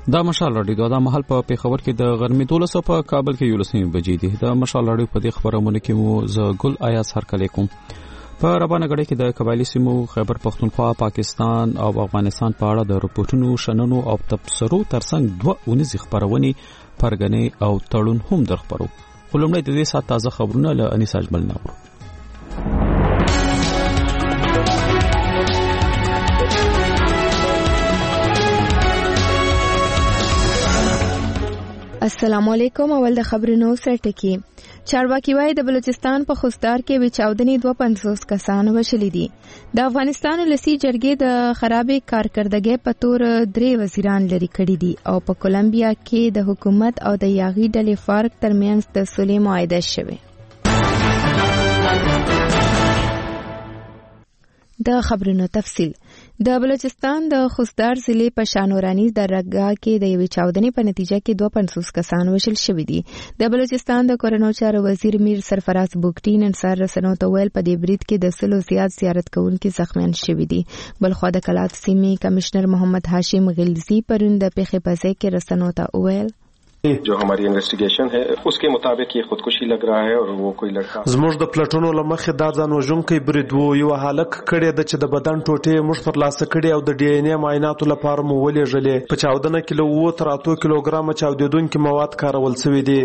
دا مشال راډیو دا مهال په پیښور کې د غرمې 12 په کابل کې 11 بجې دي. دا مشال راډیو په دې خبرونه کې مو ز ګل آیاز هر کله کوم په ربانه غړي کې د قبایلی سیمو خیبر پختونخوا پاکستان او افغانستان په اړه د رپورټونو شننو او تبصرو ترڅنګ 2 ونیز خبرونه پرګنې او تړون هم درخبرو. خلومړی د دې سات تازه خبرونه له انیس اجمل ناوړو. السلام علیکم. اول د خبرونو سرټکی. چارواکي وايي د بلوچستان په خوستار کې وچاودنې 250 کسان وشلې دي. د افغانستان لسی جرګې د خرابې کارکردګۍ په تور 3 وزیران لري کړي دي او په کولمبیا کې د حکومت او د یاغي ډلې فرق ترمنځ د صلح معاهده شوه. د خبرونو تفصیل. د بلوچستان د خوستار ضلع په شانورانی درګاه کې د یوې چاودنې په نتیجه کې 250 کسان وشل شوي دي. د بلوچستان د کورنو چارو وزیر میر سرفراز بوګټي نن سهار رسنیو ته ویل په دې برید کې د 100 زیات زیارت کوونکي زخمیان شوي دي. بلخوا د کلات سیمې کمشنر محمد هاشم غلزی پرون د پیښې په ځای کې رسنیو ته ویل जो हमारी इन्वेस्टिगेशन है उसके मुताबिक ये खुदकुशी लग रहा है और वो कोई लड़का زموږ د پلټونو لمخې دا ځان وژونکی برید وو. یو هالک کړي د چې د بدن ټوټې موږ پر لاس کړي او د ډي ان اي معایناتو لپاره مو ولېږلې. په چاودنه کې له 8 تر 8 کیلوګرام چاودیدونکو مواد کارول شوی دي.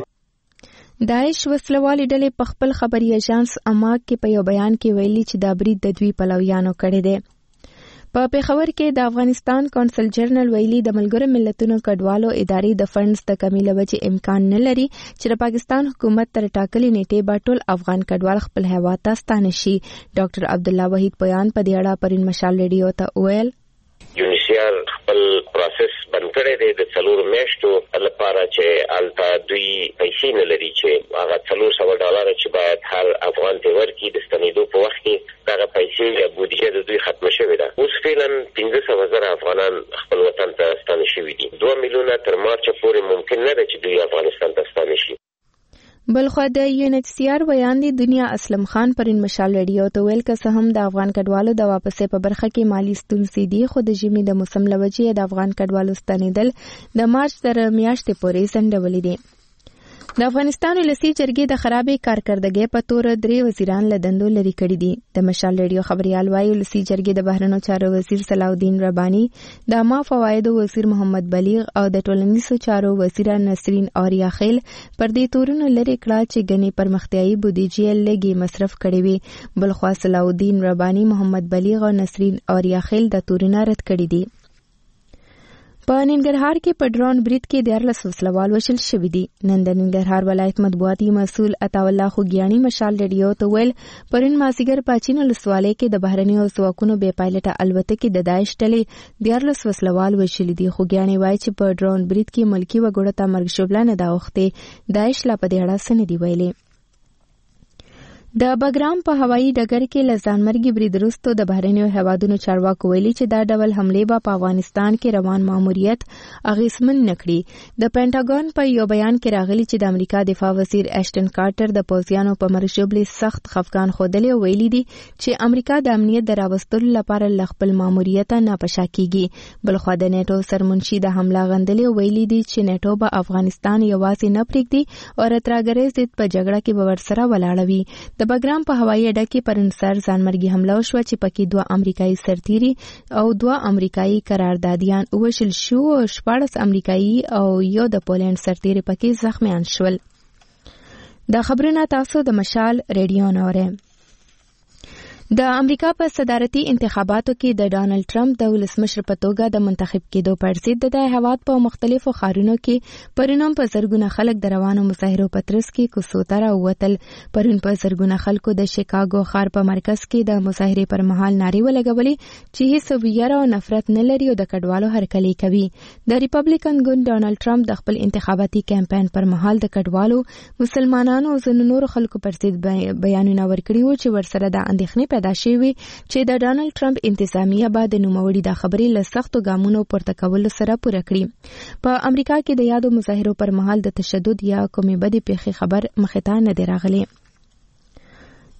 داعش وسلوالې ډلې په خپل خبري ایجنس اماک کې په یو بیان کې ویلي چې دا برید د دوی پلویانو کړی دی. په پیښور کې د افغانستان کونسل جنرال ویلي د ملګرو ملتونو کډوالو ادارې د فنډز د کمی له وجې امکان نه لري چې د پاکستان حکومت تر ټاکلې نیټې به ټول افغان کډوال خپل هیواد ته ستانه شي. ډاکټر عبدالله وحید پویان په دې اړه پرون مشال ریډیو ته ویل یونیسیار خپل پروسس بند کړی دی د 4 میاشتو لپاره چې التا دوی پیسې نه لري چې هغه $400 چې باید هر افغان ته ورکړي د ستنېدو په وخت کې دغه پیسې یا بودیجه د دوی ختمه شوې ده. اوس فعلا 15,000 افغانان خپل وطن ته ستانه شوي دي. 2 میلیونه تر مارچ پورې ممکن نه ده چې دوی افغانستان ته ستانه شي. بلخوا د UNHCR ویاندې دنیا اسلم خان پرون مشال ریډیو ته ویل که څه هم د افغان کډوالو د واپسې په برخه کې مالی ستونزې دي خو د ژمي د موسم له وجې د افغان کډوالو ستنېدل د مارچ تر میاشتې پورې ځنډولې دي. د افغانستان ولسی جرګې د خرابې کارکردګۍ په تور 3 وزیران له دندو لري کړي دي. د مشال ریډیو خبريال وايي ولسی جرګې د بهرنیو چارو وزیر صلاح الدین ربانی، د عامه فوایدو وزیر محمد بلیغ او د ټولنیزو چارو وزیر نسرین اوریا خیل پر دې تورونو لري کړه چې غني پرمختیايي بودیجه لګي مصرف کړي وي. بلخوا صلاح الدین ربانی، محمد بلیغ او نسرین اوریا خیل د تورونو رد کړي دي. په ننګرهار کې په ډرون برید کې 14 وسلوال وشل شوي دي. نن د ننګرهار ولایت مطبوعاتي مسؤل عطا الله خوګیانی مشال ریډیو ته ویل پرون مازیګر پاچین ولسوالۍ کې د بهرنیو ځواکونو بې پایلټه الوتکې د داعش ډلې 14 وسلوال وشل دي. خوګیانی وایي چې په ډرون برید کې ملکی وګړو ته مرګ ژوبله نه دا وخته داعش لا په دې اړه سن دی ویلي. د بګرام په هوایي ډګر کې لزانمرګي برید وروسته د بهرنیو هیوادونو چارواکو ویلي چې دا ډول حملې به په افغانستان کې روان ماموریت اغیزمن نکړي. د پینټاګون په یو بیان کې راغلي چې د امریکا دفاع وزیر ایشټن کارټر د پوځیانو په مرشوبلې سخت خفقان خوده ویلي دي چې امریکا د امنیت د راوستلو لپاره ل خپل ماموریت نه پشا کیږي. بلخوا د نیټو سرمنشي د حمله غندلې ویلي دي چې نیټو به افغانستان یوازې نه پرېږدي او ترګریز د په جګړه کې به ورسره ولاړوي. د بګرام په هوایي اډه کې پرون سر ځانمرګي حمله وشوه چې پکې 2 امریکایي سرتیري او 2 امریکایي قراردادیان وشل شو او 14 امریکایي او یو د پولند سرتیري پکې زخمیان شول. د خبرونه تاسو د مشال ریډیو نوره. د امریکا په صدارتي انتخاباتو کې د ډانلډ ټرمپ د ولسمشر په توګه د منتخب کېدو پر ضد د هیواد په مختلفو ښارونو کې پرون په زرګونه خلک د روانو مظاهرو په ترڅ کې کوڅو ته راووتل. پرون په زرګونه خلکو د شیکاګو ښار په مرکز کې د مظاهرې پر مهال نارې ولګولې چې هیڅ ویره او نفرت نه لري او د کډوالو هرکلی کوي. د ریپبلیکن ګوند ډانلډ ټرمپ د خپل انتخاباتي کمپاین پر مهال د کډوالو، مسلمانانو او ځینو نورو خلکو پر ضد بیانونه ورکړي وو چې ورسره د اندېښنې پیدا شوی چې د ډانلډ ټرمپ انتظامیه به د نوموړي د خبرې له سختو ګامونو پورته کولو سره پوره کړي. په امریکا کې د یادو مظاهرو پر مهال د تشدد یا کومې بدې پیښې خبر مخې ته نه دی راغلی.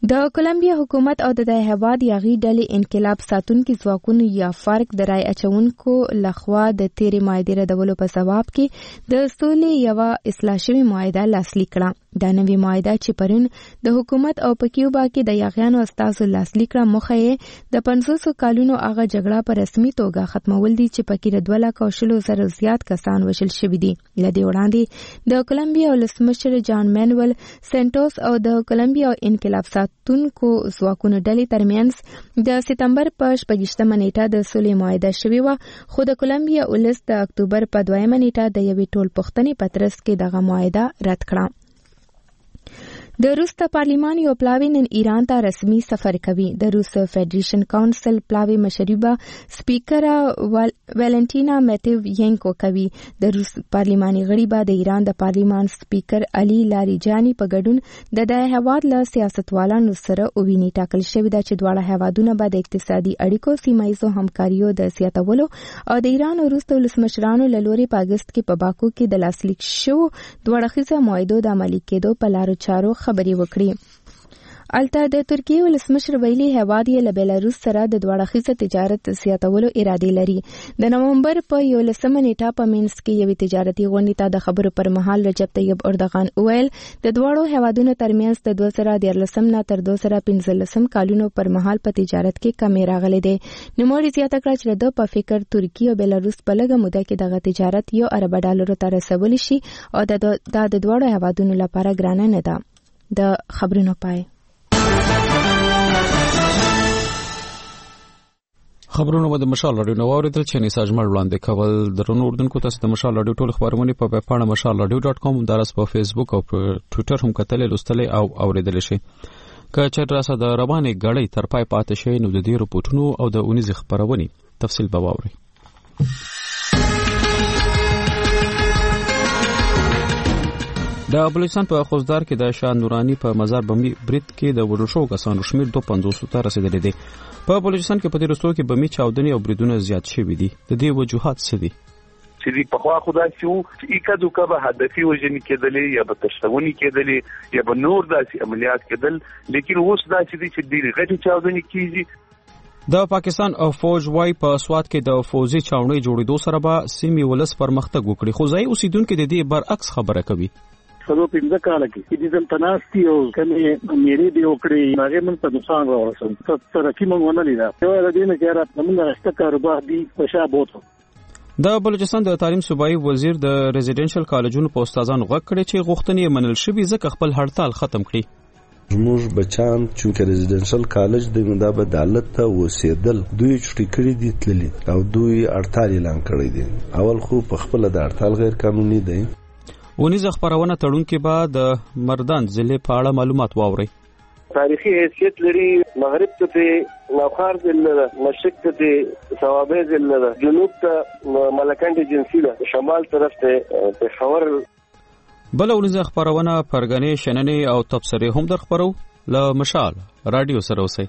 د کولمبیا حکومت او د هیواد یاغي ډلې انقلاب ساتونکو ځواکونو یا فارک د رای اچونکو لخوا د تیرې معاهدې ردولو په ثواب کې د سولې یو اصلاح شوی معاهده لاسلیک کړه. دا نوې معاهده چې پرون د حکومت او په کیوبا کې د یاغیانو استازو لاسلیک کړه موخه یې د 500 کالونو هغه جګړه په رسمي توګه ختمول دي چې پکې د 2,00,000 زیات کسان وژل شوي دي. لدې وړاندې د کولمبیا ولسمشر جان مانویل سنټوس او د کولمبیا انقلاب ساتونکو ځواکونو ډلې ترمنځ د سپتمبر په 28مه نیټه د سولې معاهده شوې وه، خو د کولمبیا ولس د اکتوبر په 2مه نیټه د یوې ټولپوښتنې په ترڅ کې دغه معاهده رد کړه. د روس ته پارلیمان یو پلاوی نن ایران ته رسمي سفر کوي. د روس فدریشن کونسل پلاوی مشربه سپیکر والنټینا میتوینکو کوي. د روس پارلیماني غړي به د ایران د پارلیمان سپیکر علي لاریجانی په ګډون د هیواد له سیاستوالانو سره وویني. ټاکل شوی دا چې دواړه هیوادونه به د اقتصادي اړیکو، سیمایي همکاریو د زیاتولو او د ایران او روس ولسمشرانو له لوري په اگست کې په باکو کې د لاسلیک شو دوه اړخیزه معاهدو د عملي کېدو په لارو چارو خبري وکړي. الته د ترکیه ولسمشر ویلي هیواد یې له بیلاروس سره د دوړخیزه تجارت زیاتولو اراده لري. د نومبر په 11مه نیټه په مینسک کې یوې تجارتي غونډې ته د خبرو پر مهال رجب طیب اردوغان وویل د دواړو هیوادونو ترمنځ د 2014 نه تر 2015 کالونو پر مهال په تجارت کې کمی راغلی دی. نوموړي زیاته کړه چې د په فکر ترکیه او بیلاروس په لږه موده کې دغه تجارت $1 ارب ته رسولی شي او دا د دواړو هیوادونو لپاره ګرانه نه ده. د خبرونو پای. خبرونه به د مشال رادیو نو اوریدل چې نساج مړ وړاندې کول. درنو اردوونکو تاسو د مشال رادیو ټول خبرونه په ویب پاڼه mashalradio.com درس په فیسبوک او په ټوئیټر هم کتل لوستل او اوریدل شي. که چېرته راسه د روانې غړې تر پای پاتې شي نو د دې رپورټونو او د اونیز خبرونې تفصیل به واوري. د بلوچستان په خوزدار کې د شاه نورانی په مزار بمي برید کې د وژل شوو کسانو شمېر 250 ته رسیدلی دی. په بلوچستان کې په دې وروستیو کې بمي چاودنې او بریدونه زیات شوي دي. د دې وجوهات څه دي؟ چې په خوا خدای چې ایکادو کبه هدفي وژنې کېدلې یا به تشتونی کېدلې یا به نور داسې عملیات کېدل، لیکن اوس دا چې ډېرې غټې چاودنې کېږي. د پاکستان او فوج وايي په سوات کې د فوزي چاونۍ جوړېدو سره به سیمې ولس پرمختګ وکړي، خو ځایي اوسیدونکو د دې برعکس خبره کوي. سلو 15 کال کې د دې تناستي او کله مېری دی وکړي هغه من په نقصان راوړل ترقی مونږ ونه لیدا. یو د دې نه چې رات موږ راسته کاروبار دی په شابوت. د بلوچستان د تعلیم صوبایي وزیر د ریزیډنشل کالجونو په استادانو غږ کړي چې غوښتنې منل شوې ځکه خپل هړتال ختم کړي. زموږ بچان چې ریزیډنشل کالج د مداب عدالت ته وسیدل دوی چټي کړي دي تللی او دوی هړتال اعلان کړی دي. اول خو په خپل د هړتال غیر قانوني دی. ونیزه خبرونه تړونکې به د مردان ضلع په اړه معلومات واوري. تاریخي حیثیت لري. مغرب ته نوخار ضلع، مشرق ته ثوابه ضلع، جنوب ته ملکنډ جنسي ده، شمال طرف ته پېښور. بل ونیزه خبرونه پرګنې شننې او تبصرې هم در خبرو له مشال رادیو سره اوسئ.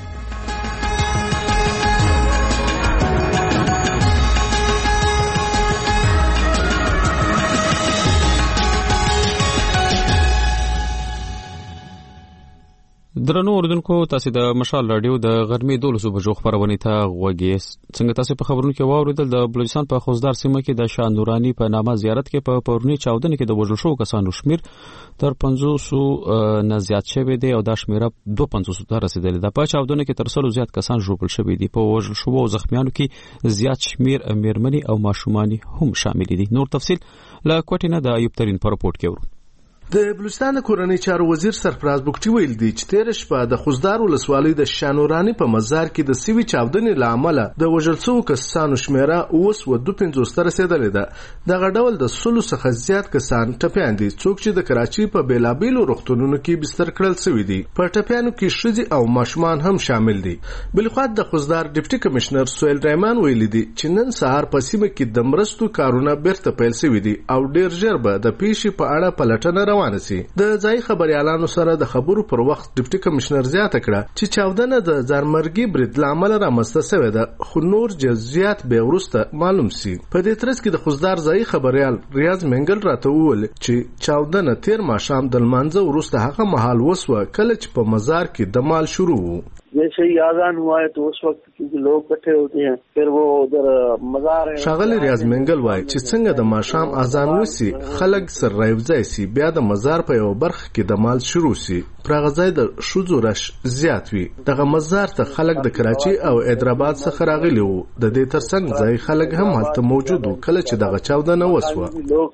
درنو اردوونکو تاسو د مشال رادیو د غرمې 12 بجو خبرونه ته غوږی. څنګه تاسو په خبرونو کې واوریدل د بلوچستان په خوزدار سیمه کې د شاه نورانی په نامه زیارت کې په پورنی چاودنې کې د وژل شوو کسانو شمیر تر 500 نه زیات شوی دی او دا شمیره 250 ته رسیدلی ده. په چاودنې کې تر 100 زیات کسان ژوبل شوي دي. په وژل شوو زخمیانو کې زیات شمیر میرمنې او ماشومان هم شامل دي. نور تفصیل له کوټینه د ایوب ترین په رپورت کې ورو. د بلوچستان کورنۍ چارو وزیر سرفراز بوکټي ویل دی چې تیر شپه د خوزدار ولسوالۍ د شانورانی په مزار کې د سیوی چاودنې لامل د وژل شوو کسانو شمیره اوس و 250 ته رسیدلې ده. دغه ډول د 100 څخه زیات کسان ټپیان دي څوک چې د کراچۍ په بیلابیلو روغتونونو کې بستر کړل شوي دي. په ټپیانو کې ښځې او ماشومان هم شامل دي. بلخوا د خوزدار ډیپټي کمشنر سویل رحمان ویل دي چې نن سهار په سیمه کې د مرستو کارونه بیرته پیل شوي دي او ډیر ژر به د پیښې په اړه پلټنه روان سي. د ځای خبريالانو سره د خبرو پر وخت ډیپټي کمشنر زیاته کړه چې چاودنه د ځانمرګي برید لامل رامنځته شوې ده، خو نور جزئیات به وروسته معلوم سي. په دې ترڅ کې د خوزدار ځای خبريال ریاض منګل راته وویل چې چاودنه تیر ماښام د لمانځه وروسته هغه مهال وسوه کله چې په مزار کې دمال شروع وو. जैसे ही आजान हुआ है तो उस वक्त क्योंकि लोग इकट्ठे होते हैं फिर वो उधर मजार है. شاغلی ریاض منګل وای چې څنګه د ماښام اذان وسی خلک سر راوځي سي بیا د مزار په یو برخه کې د مال شروع سي پرغځای د شوزو رش زیات وي. دغه مزار ته خلک د کراچي او حیدرآباد څخه راغلي وو. د دې ترڅنګ ځای خلک هم هلته موجود وو کله چې دغه چاودنه وسوه.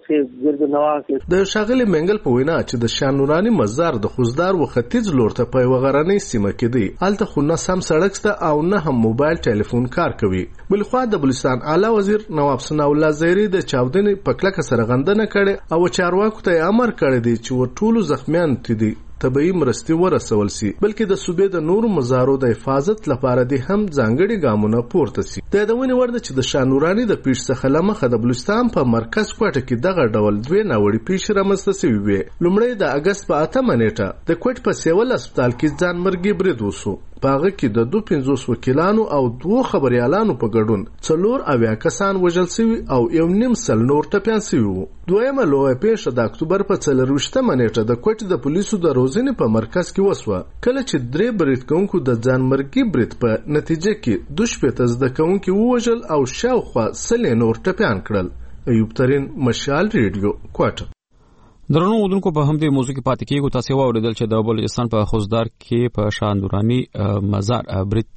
د شاغلی منګل په وینا چې د شانورانی مزار د خوزدار و ختیځ لور ته په غرنۍ سیمه کې دی. الته خو نه سم سړک سته او نه هم موبایل ټلیفون کار کوي. بلخوا د بلوچستان اعلی وزیر نواب ثناء الله زیری د چاودنې په کلکه سره غندنه کړې او چارواکو ته امر کړی دی چې ټولو زخمیان ته طبي مرستي ورسول سي، بلکې د صوبې د نورو مزارو د حفاظت لپاره دي هم ځانګړي ګامونه پورته سي. د یادونې وړ ده چې د شانورانی د پیښ څخه لمخه د بلوچستان په مرکز کوټه کې دغه ډول دوه ناوړي پیښې رامنځته شوې وې. لومړی د اگست په 8 نیټه د کوټ په سیول هسپتال کې ځانمرګي برید وسو. پاغه کې د 250 وکیلانو او 2 خبريالانو په ګډون 4 کسان وژل شوي او 1.5 نور ټپيان شوي وو. دویمه لویه پیښه د اکتوبر په 24 نیټه د کوټ د پولیسو د روزنې په مرکز کې وسوه کله چې 3 برید کوونکو د ځانمرګي برید په نتیجه کې 2 زده کوونکي ووژل او شاوخوا 100 نور ټپيان کړل. ایوب ترين، مشال ریډیو، کوټه. درنو ودونکو په همدې موضوع کې پاتې کېږو. تاسو واوریدل چې د بلوچستان په خوزدار کې په شاندورانی مزار برید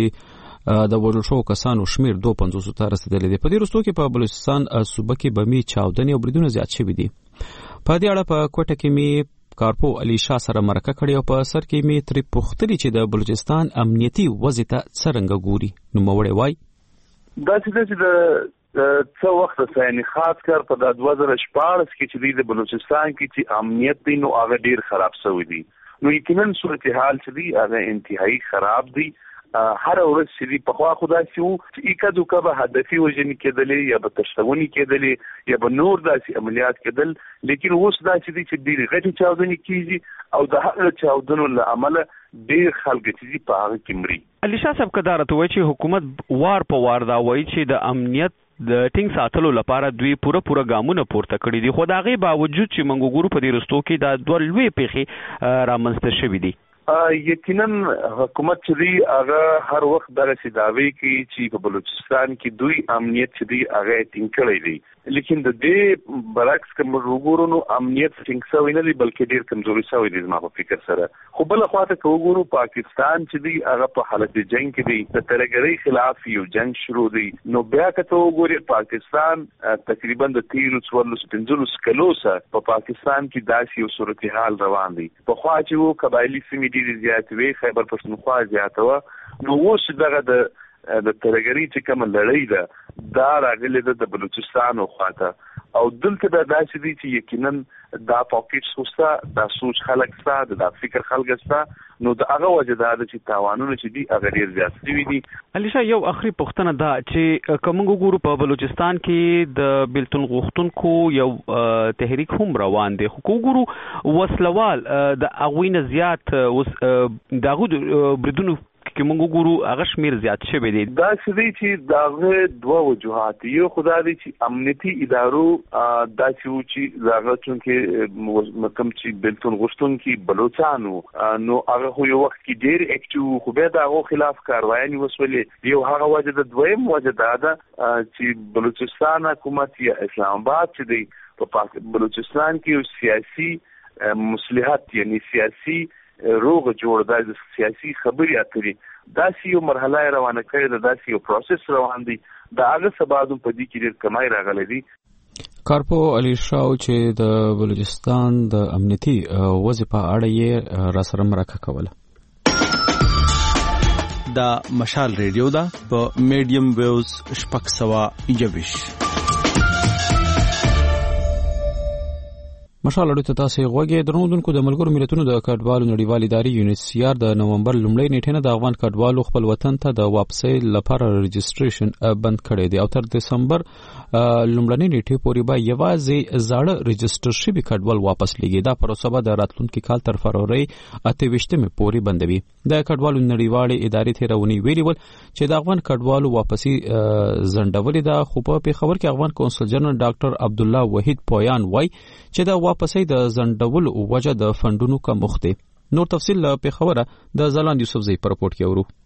کې د وژل شوو کسانو شمیر 250 ته رسیدلی دی. په دې وروستو کې په بلوچستان صوبه کې بمي چاودنې او بریدونه زیات شوي دي. په دې اړه په کوټه کې می کارپو علي شاه سره مرکه کړې او په سر کې می تری پوښتنې چې د بلوچستان امنیتي وضع ته څرنګه ګوري. نو موړې وای دا چې د څو وخت ثاني خاص کر په 2014 کې چې د بلوچستان کې چې امنیت دی نو هغه ډیر خراب شوی دی. نو یقینا صورتحال چې دی هغه انتهایی خراب دی. هر ورځ چې په خوا خدای چې اکدو کبه هدفي وجنې کېدلې یا به تشتونی کېدلې یا به نور داسې عملیات کېدل، لیکن اوس دا چې ډېرې غټې چاودنې کېږي او د هغه چاودنو له امله ډېر خلک چې په هغه کې مري. علي شاه صاحب که دا راته وایي چې حکومت وار په وار دا وایي چې د امنیت د ټینګ ساتلو لپاره دوی پوره ګامونه پورته کړي دي، خو د هغې باوجود چې موږ ګورو په دې رستو کې دا 2 لویې پیښې رامنځته شوي دي. یقینا حکومت چې دی هغه هر وخت دغه دعوی کوي چې په بلوچستان کې دوی امنیت چې دی هغه ټینګ کړی دی، لیکن د دې برعکس کوم وګورو نو امنیت ټینګ شوی نه دی بلکې ډیر کمزوري شوی دی زما په فکر سره. خو بل خواته وګورو پاکستان چې دی هغه په حالت جنگ کې دی، د ترګری خلاف یو جنگ شروع دی. نو بیا که ته وګورې پاکستان تقریبا د 13-15 کلو سره په پاکستان کې داسې یو صورتحال روان دی. په خوا چې وو قبایلی سیمې ډېرې زیاتې وې، خیبر پښتونخوا زیاته وه. نو اوس دغه د ترګری چې کومه لړۍ ده دا راغلې ده د بلوچستان خواته او دلته دا داسې دي چې یقینا دا پاکټس وسته، دا سوچ خلک سته، دا فکر خلک سته. نو د هغه وجه دا ده چې تاوانونه چې دي هغه ډېر زیات شوي دي. علي شاه یو اخري پوښتنه ده چې که موږ وګورو په بلوچستان کې د بیلتون غوښتونکو یو تحریک هم روان دی، خو که وګورو وسلوال د هغوی نه زیات د هغو بریدونو کې موږ وګورو هغه شمیر زیات شوی دی. دا څه دی چې دغه 2 وجوهات یو خدا دی چې امنیتي ادارو دا چې هغه چونکې کوم چې بیلتون غوښتونکي بلوچستانو نو هغه یو وخت کې ډېر اکټیو خو بیا د هغو خلاف کاروایي وسولې. یو هغه وجه د دویم وجه دا ده چې بلوچستان حکومت یا اسلام آباد چې دی په بلوچستان کې یو سیاسي مصلحت یعنی سیاسي روغ جوړ د سیاسي خبري اتري داسې یو مرحله روانه کړې ده، داسې یو پروسس روان دی. د هغه سبب په دې کې ډېر کمای راغلی دی. کارپو علي شاه چې د بلوچستان د امنیتي وضع په اړه یې را سره مرکه کوله. دا مشال ریډیو ده په میډیم ویوز 621. مشال اړو ته تاسو غوږی درنودونکو د ملګرو ملتونو د کډوالو نړیوال ادارې UNHCR د نومبر لومړۍ نیټه نه د افغان کډوالو خپل وطن ته د واپسۍ لپاره رجسټریشن بند کړی دی او تر دسمبر لومړنۍ نیټې پورې به یوازې زاړه رجسټر شوي کډوال واپس لیږي. دا پروسه به د راتلونکي کال تر فروری 28 پورې بندوي. د کډوالو نړیوال ادارې تیرونی ویلي ول چې د افغان کډوالو واپسی ځنډولې ده، خو په پیښور کې افغان کونسل جنرال ډاکټر عبد الله وحید پویان وایي چې د واپسۍ د ځنډولو وجه د فندونو کمښت دی. نور تفصیل له پیښوره د زلاند یوسفزئی په رپورټ کې اورو.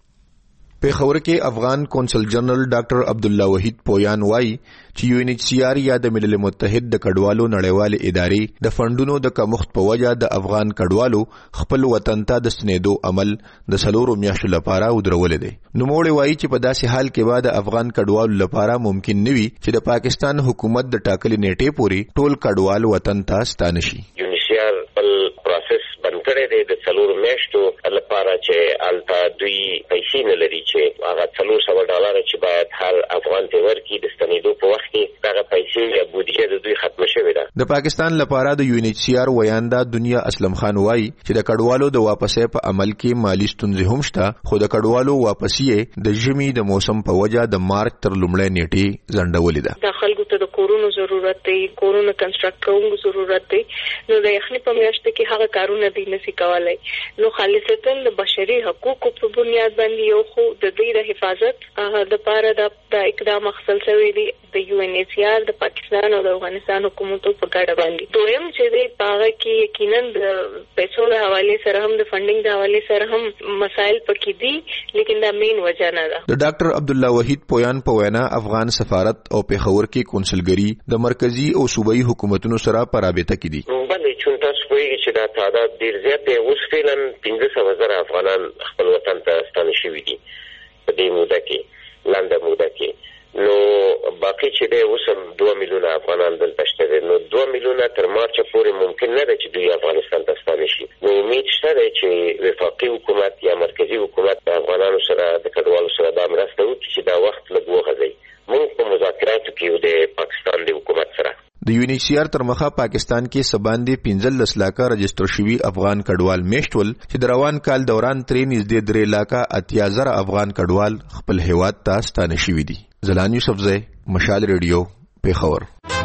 پیښور کې افغان کونسل جنرال ډاکټر عبد الله وحید پویان وایي چې UNHCR یا د ملل متحد د کډوالو نړیوال ادارې د فندونو د کمښت په وجه د افغان کډوالو خپل وطن ته د ستنېدو عمل د 4 میاشتو لپاره ودرولې دی. نوموړی وایي چې په داسې حال کې به د افغان کډوالو لپاره ممکن نه وي چې د پاکستان حکومت د ټاکلې نیټې پورې ټول کډوال وطن ته ستانه شي. UNHCR بل پروسس بند کړی دی د 4 میاشتو لپاره چې التا دوی پیسې نه لري چې هغه $400 چې باید هر افغان ته ورکړي د ستنېدو په وخت کې هغه پیسې یا بودیجه د دوی ختم شوې ده. د پاکستان لپاره د UNHCR ویاندا دنیا اسلم خان وایي چې د کډوالو د واپسۍ په عمل کې مالی ستونزې هم شته، خو د کډوالو واپسۍ د ژمي د موسم په وجه د مارچ تر لومړۍ نیټې ځنډولې ده. د خلکو ته د کورونو ضرورت دی، کورونه کنسټرکټ کوونکو ضرورت دی، نو د یخنۍ په میاشت کې هغه کارونه دی نشي کولای. نو خالصتا د بشري حقوقو په بنیاد باندې یو خو د دوی د حفاظت د لپاره د اقدام اخیستل شوی دی د UNHCR د پاکستان او د افغانستان حکومتو په ګډه باندې. دویم چې دی هغه کې یقینا د پیسو د حواله سره هم د فندینګ د حواله سره هم مسایل پکې دي، لیکن دا مین وجه نه ده. د ډاکټر عبد الله وحید پویان په وینا افغان سفارت او پیښور کې کونسلګری د مرکزی او صوبایي حکومتونو سره په رابطه کې دي. بلې چون تاسو پوهیږئ چې دا تعداد ډیر زیات دی. اوس فعلا 15,000 افغانان خپل وطن ته ستانه شوي دي په دې موده کې، لنډه موده کې. نو باقي چې دی اوس هم 2 میلیونه افغانان دلته شته دي. نو 2 میلیونه تر مارچ پورې ممکن نه ده چې دوی افغانستان ته ستانه شي. نو امید شته دی چې وفاقي حکومت یا مرکزی حکومت د افغانانو سره د کډوالو سره دا مرسته وکړي چې دا وخت لږ وغځوي. موږ په مذاکراتو کې د پاکستان د حکومت سره د UNHCR تر مخه پاکستان کې سباندې 15 لکه رجسټر شوي افغان کډوال میشتول چې د روان کال دوران ترې نږدې 3 لکه 80,000 افغان کډوال خپل هیواد ته ستانه شوي دي. زلان یوسفزئی، مشال ریډیو، پیښور.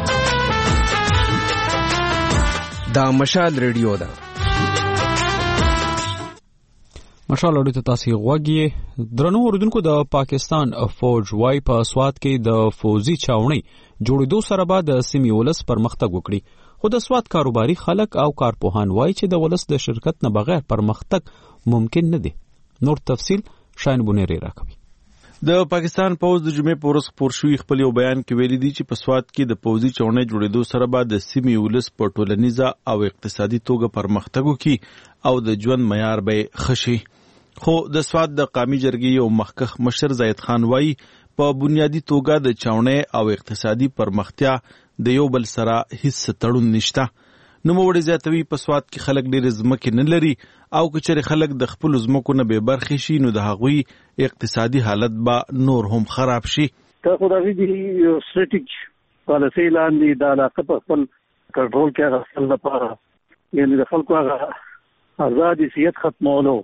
دا مشال ریډیو ده. مشال اړو ته تاسو غوږی درنو اوردونکو د پاکستان فوج وايي په سوات کې د فوزي چاوني جوړېدو سره به د سیمې ولس پرمختګ وکړي، خو د سوات کاروباري خلک او کارپوهان وايي چې د ولس د شرکت نه بغیر پرمختګ ممکن نه دی. نور تفصیل شاین بونری راکوي. د پاکستان پوز د جمعې په ورځ خپور شوی خپل یو بیان کې ویلي دي چې په سوات کې د پوزي چاوني جوړېدو سره به د سیمې ولس په ټولنیزه او اقتصادي توګه پرمختګ وکړي او د ژوند معیار به خشي. خو د سوات د قومي جرګې یو مخکخ مشر زید خان وایي په بنیادی توګه د چاوني او اقتصادي پرمختیا د یو بل سره هیڅ تړون نشته. نو موږ زیاتوي په سوات کې خلک ډېر ځمکې نه لري او کچره خلک د خپل ځمکو نه به برخې شي نو د هغوی اقتصادي حالت به نور هم خراب شي. ته خو د دې یو سټریټیک پالیسي لاندې د علاقه په خپل کنټرول کې راځل لپاره یعنی د خلکو هغه آزادي سیاست ختمولو،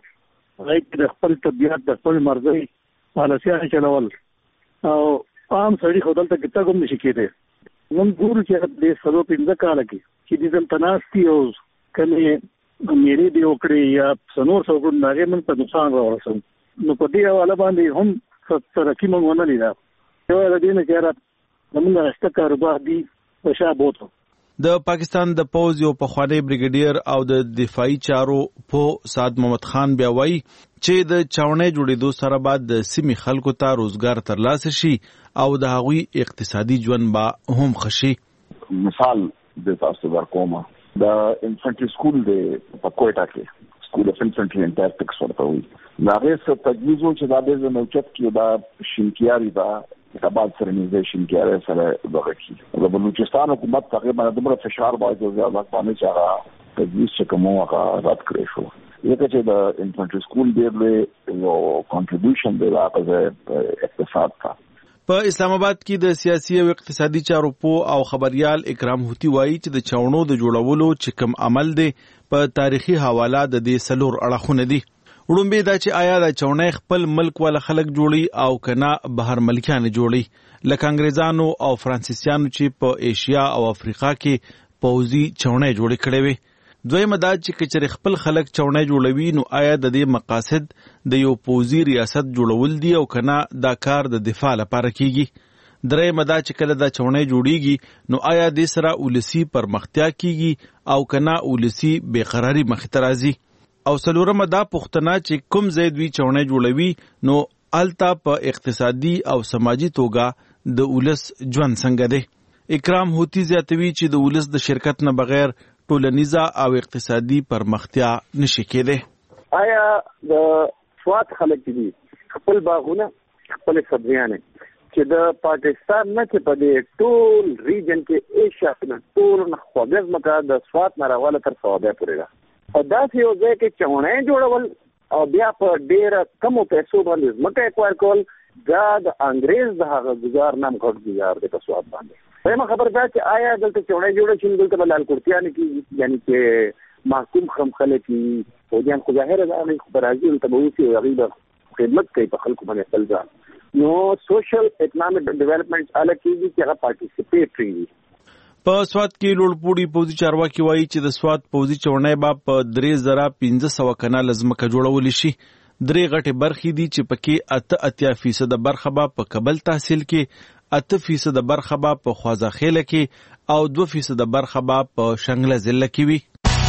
د خپل طبيعت د خپل مرزي پالیسي چلول او عام سړي خو دلته کته کوم نشي کېده. موږ ګورو چې د 15 کال کې چې د تناستي او کله میری دی وکړي یا سنور څو ناګه من په نقصان راوړل. نو په دې حواله باندې هم ترقی موږ نه لیدا. یو د دې نه چې موږ راسته کاروبار دی په شابوت. د پاکستان د پوز یو پخوانی بریګیډیر او د دفاعي چارو په سعد محمد خان بیا وایي چې د چاوني جوړېدو سره بعد د سیمې خلکو ته روزګار ترلاسه شي او د هغوی اقتصادي ژوند به هم خشي. مثال د تاسو ورکومه د انفنټری سکول د پکوټا کې سکول اف انفنټری اینڈ ټاکټکس ورته وي. دا هغه تجویزو چې دا د نوچت کې دا شینکیاري دا بعد سرنیزیشن کې سره وغږی. د بلوچستان حکومت تقریبا دمر فشار باندې زیات باندې چې تجویز چې کومه رد کړی شو. یکه چې د انفنټری سکول دی یو کنټریبیوشن دی راغله اقتصاد ته. په اسلام آباد کې د سیاسي او اقتصادي چارو او خبريال اکرام هوتی وایي چې د چاونو د جوړولو چې کوم عمل دی په تاریخي حواله د دې سلور اړخونه دي. وړومبه دا چې آیا د چاونې خپل ملک ولا خلک جوړي او کنا بهر ملکیان جوړي لکه انګريزانو او فرانسیسیانو چې په ایشیا او افریقا کې پوزي چاونې جوړې کړې وي. دویمه دا چې کچره خپل خلک چاونې جوړوي نو آیا د دې مقاصد د یو پوزي ریاست جوړول دي او کنا دا کار د دفاع لپاره کیږي. درېمه دا چې کله دا چاونې جوړیږي نو آیا د سره ولسی پرمختیا کیږي او کنا ولسی بیقراری مخ ته راځي. او څلورمه دا پوښتنه چې کوم ځای دوی چاونې جوړوي نو التا په اقتصادي او سماجی توګه د ولس ژوند څنګه دی. اکرام هوتی زیاتوي چې د ولس د شرکت نه بغیر ټولنیزه او اقتصادي پرمختیا نشي کېدی. آیا د سوات خلک دي خپل باغونه خپل سبزیانه چې د پاکستان نه چې په دې ټول ریجن کې ایشیا کې ټول نه خوځز مکه د سوات نه راواله تر سعودي پورې ده. او دا چې یو ځای کې چاونې جوړول او بیا په ډېر کمو پیسو باندې ځمکه اکوایر کول دا د انګريز د هغه گزار نام غټ گزار دی په سوات باندې. ما خبر دا چې آیا دلته چاونې جوړه شي دلته بلال کورتیان کې یعنی چې محکوم خم خلک او ځان خو ظاهر ده نه برازیل ته به وسی غیبه خدمت کوي په خلکو باندې خپل ځان نو سوشل اکنامک ډیولپمنٹ الکیږي چې هغه پارټیسیپیټ وي. په سوات کې لوړپوړي پوزي چارواکي وایي چې د سوات پوزي چاونې با په 3500 کنال ځمکه جوړول شي. درې غټې برخې دي چې پکې 88% برخه به په کابل تحصیل کې 8% برخه به په خوازاخیله کې او 2% برخه به په شنګله ضلع کې وي.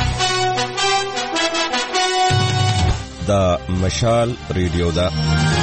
دا مشال ریډیو دا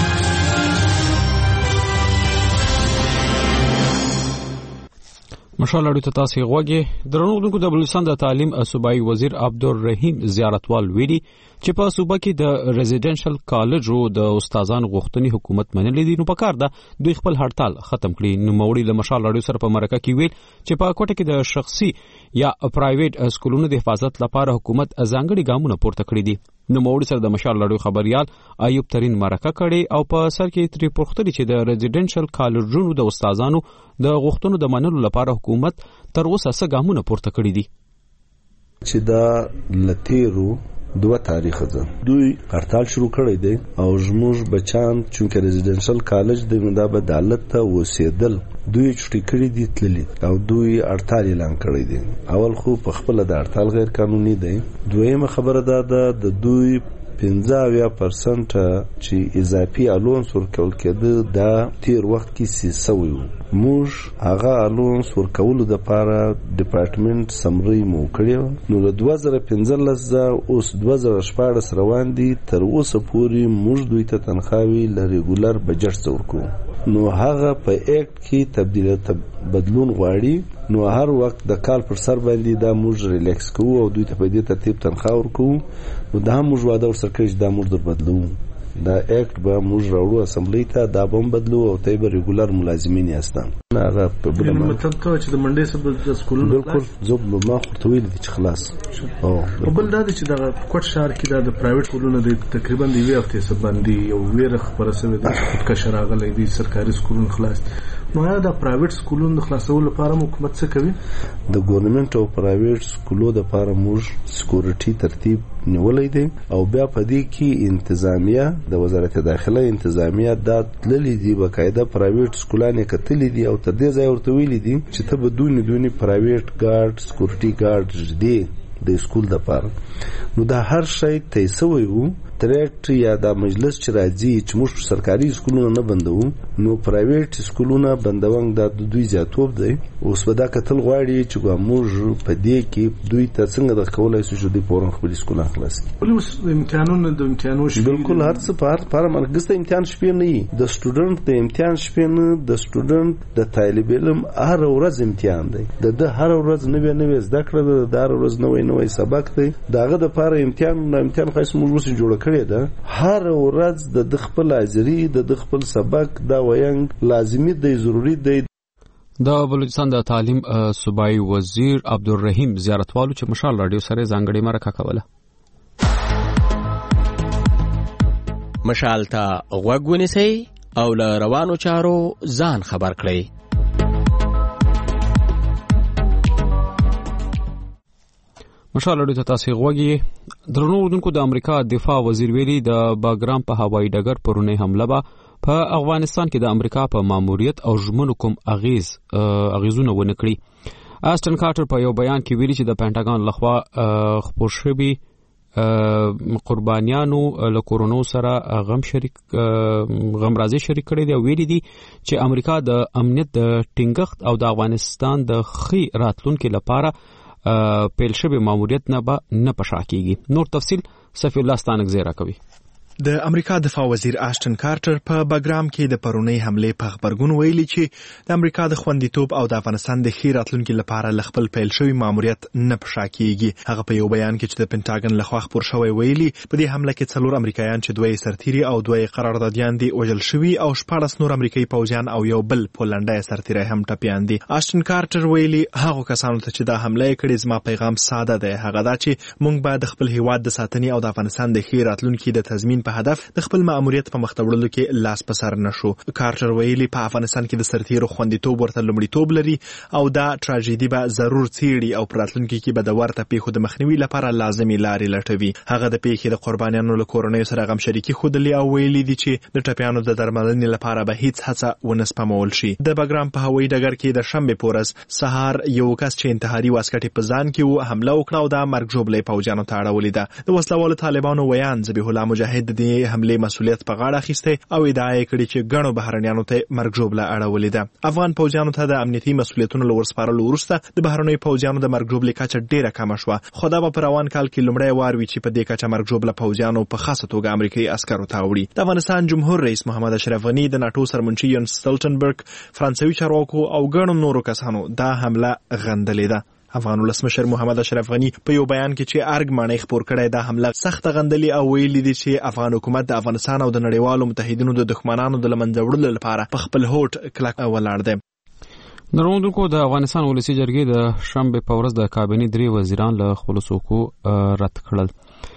مشال اړو ته تاسو غوږی درنو د بلوچستان د تعلیم صوبایي وزیر عبدالرحیم زیارتوال ویلي چې په صوبه کې د ریزیډنشل کالج او د استادانو غوښتنې حکومت منلې دي نو په کار ده دوی خپل هړتال ختم کړي. نو موري له مشال اړو سره په مرکه کې ویل چې په کوټه کې د شخصي یا پرایویټ سکولونو د حفاظت لپاره حکومت ځانګړي ګامونه پورته کړی دي. نو موري سره د مشال اړو خبريال ایوب ترين مرکه کړي او په سر کې تری پورختري چې د ریزیډنشل کالجونو د استادانو د غوښتنو د منلو لپاره حکومت تر اوسه څه ګامونه پورته کړی دي. چې دا لتیرو 2 تاریخ ده دوی هړتال شروع کړی دی او زموږ بچان چې ریزیډنشل کالج د مداب عدالت ته وسیدل دوی چټی کړی دي تللی او دوی هړتال اعلان کړی دی. اول خو په خپل د هړتال غیر قانوني دی. دویمه خبره ده د دوی 50% چې اضافي الونس ورکول کېده دا تیر وخت کې سوي وو. موږ هغه الونس ورکول د لپاره ډپارټمنټ سمري مو کړیو نو د 2015 اوس 2014 روان دي. تر اوسه پورې موږ دوی ته تنخواوي ل ریګولر بجټ ورکو نو هغه په اکټ کې تبدیلات بدلون غواړي نو هر وخت د کال پر سر باندې دا موږ ریلیکس کوو او دوی ته په دې ترتیب تنخواه ورکو نو دا موږ واده ورسره کوي دا موږ در بدلو دا اکټ به موږ راوړو اسمبلی ته دا بم بدلو او ته به ریګولر ملازمین یاستان هغه په بل مطلب ته چې د منډې سبب د سکولونو بالکل زوب ما خو ویل دي چې خلاص او بل دا چې د کوټ شهر کې د پرایویټ سکولونو د تقریبا دی وی هفته سبب باندې یو ویره خبره سوي د خودکشي راغلي دي سرکاري سکولونو خلاص نو دا پرایویټ سکولونو خلاصولو لپاره حکومت څه کوي؟ د ګورنمنت او پرایویټ سکولونو لپاره موږ سکیورټي ترتیب نیولې دي او بیا په دې کې انتظامیه د وزارت داخله انتظامیه د تللې دي بقاعده پرایویټ سکولانه کتلې دي او تر دې ځای ورته ویلي دي چې ته بدون پرایویټ ګارد سکیورټي ګارد دی د سکول لپاره نو دا هر شی تیسوي وو تریکټ یا د مجلس چې راځي چې موږ سرکاري سکولونه نه بندو نو پرایویټ سکولونه بندوان د دوی زیاتوب دی اوس ودا کتل غواړي چې موږ په دې کې دوی ته څنګه د کولای شو چې د پورن خپل سکولونه خلاص اوس امتحانونه د امتحانو شپې بالکل هر څه پر مرګسته امتحان شپې نه د سټوډنټ د امتحان شپې نه د سټوډنټ د طالب علم هر ورځ امتحان دی د هر ورځ نوې زده کړه د هر ورځ نوې سبق دی داغه د لپاره امتحان خاص موږ وسه جوړ هر ورځ د خپل حاضری د خپل سبق دا وینګ لازمي دی ضروری دی. د بلوچستان د تعلیم صوبایي وزیر عبدالرحیم زیارتوالو چې مشال رادیو سره ځانګړي مرکه کوله. مشال ته غوږ ونیسئ او له روانو چارو ځان خبر کړئ. مشال اړیته تاسو غوږی درنو اردوونکو د امریکا دفاع وزیر ویلي د باګرام په هوایي ډګر پرونی حمله به په افغانستان کې د امریکا په ماموریت او ژمنو کوم اغیزونه ونه کړي. آسټن کارټر په یو بیان کې ویلي چې د پینټاګان لخوا خپور شوي قربانیانو له کورونو سره غمرازي شریک کړي دی او ویلي دي چې امریکا د امنیت د ټینګښت او د افغانستان د خي راتلونکو لپاره پیل شوی ماموریت نه پشا کیږي. نور تفصیل صفی الله ستانک زیرا کوي. د امریکا دفاع وزیر آشټن کارټر په باګرام کې د پرونی حمله په خبرګون ویلي چې د امریکا د خوندیتوب او د افغانستان د خیر راتلونکو لپاره لخپل پیل شوی ماموریت نه پشا کیږي. هغه په یو بیان کې چې د پینټاګن لخوا خبر شوی ویلي په دې حمله کې 4 امریکایان چې 2 سرتیري او 2 قراردادیان دي وژل شوي او 14 نور امریکایي پوځیان او یو بل پولنډي سرتیري هم ټپیان دي. آشټن کارټر ویلي هغه کسانو ته چې دا حمله کړې زما پیغام ساده دی، هغه دا چې موږ باید خپل هیواد د ساتنې او د افغانستان د خیر راتلونکو د تضمین په هدف د خپل ماموریت په مخ ته وړلو کې لاس په سر نشو. کارټر ویلي په افغانستان کې د سرتیرو خوندیتوب ورته لومړیتوب لري او دا تراژیدي به ضرور څیړي او په راتلونکي کې به د ورته پیښو د مخنیوي لپاره لازمي لارې لټوي. هغه د پیښې د قربانیانو له کورنیو سره غم شریکي ښودلې او ویلي دي چې د ټپیانو د درملنې لپاره به هیڅ هڅه ونه سپمول شي. د باګرام په هوایي ډګر کې د شنبه پورز سهار یو کس چې انتحاري واسکټ په ځان کې و حمله وکړه او د مرګ ژوبلې پوجانو ته اړولې ده. د وسلوالو طالبانو ویان ذبیح الله مجاهد د حمله مسؤلیت په غاړه اخیسته او ادعا کړې چې ګڼو بهرنیانو ته مرګ ژوبله اړولې ده. افغان پوجانو ته د امنیتي مسؤلیتونو لورسپارلو وروسته د بهرنیو پوجانو د مرګ ژوبلې کچه ډیره کم شوه. خدا به پر روان کال کې لومړی وار وی چې په دې کچه مرګ ژوبله پوجانو په خاصه توګه امریکایي عسکرو ته وړي. د افغانستان جمهور رئیس محمد اشرف غنی د ناتو سرمنشي یونس سټولټنبرګ فرانسوي چارواکو او ګڼو نورو کسانو دا حمله غندلې ده. افغان ولسمشر محمد اشرف غنی په یو بیان کې چې ارګ معنی خبر کړی دا حمله سخت غندلې او ویلي دي چې افغان حکومت د افغانستان او د نړیوالو متحدینو د دښمنانو د لمنځه وړلو لپاره په خپل هوټ کلک ولاړ دی. نړیوالو د افغانستان ولسی جرګې د شنبه په ورځ د کابینې 3 وزیران له خپل څوکو رد کړل.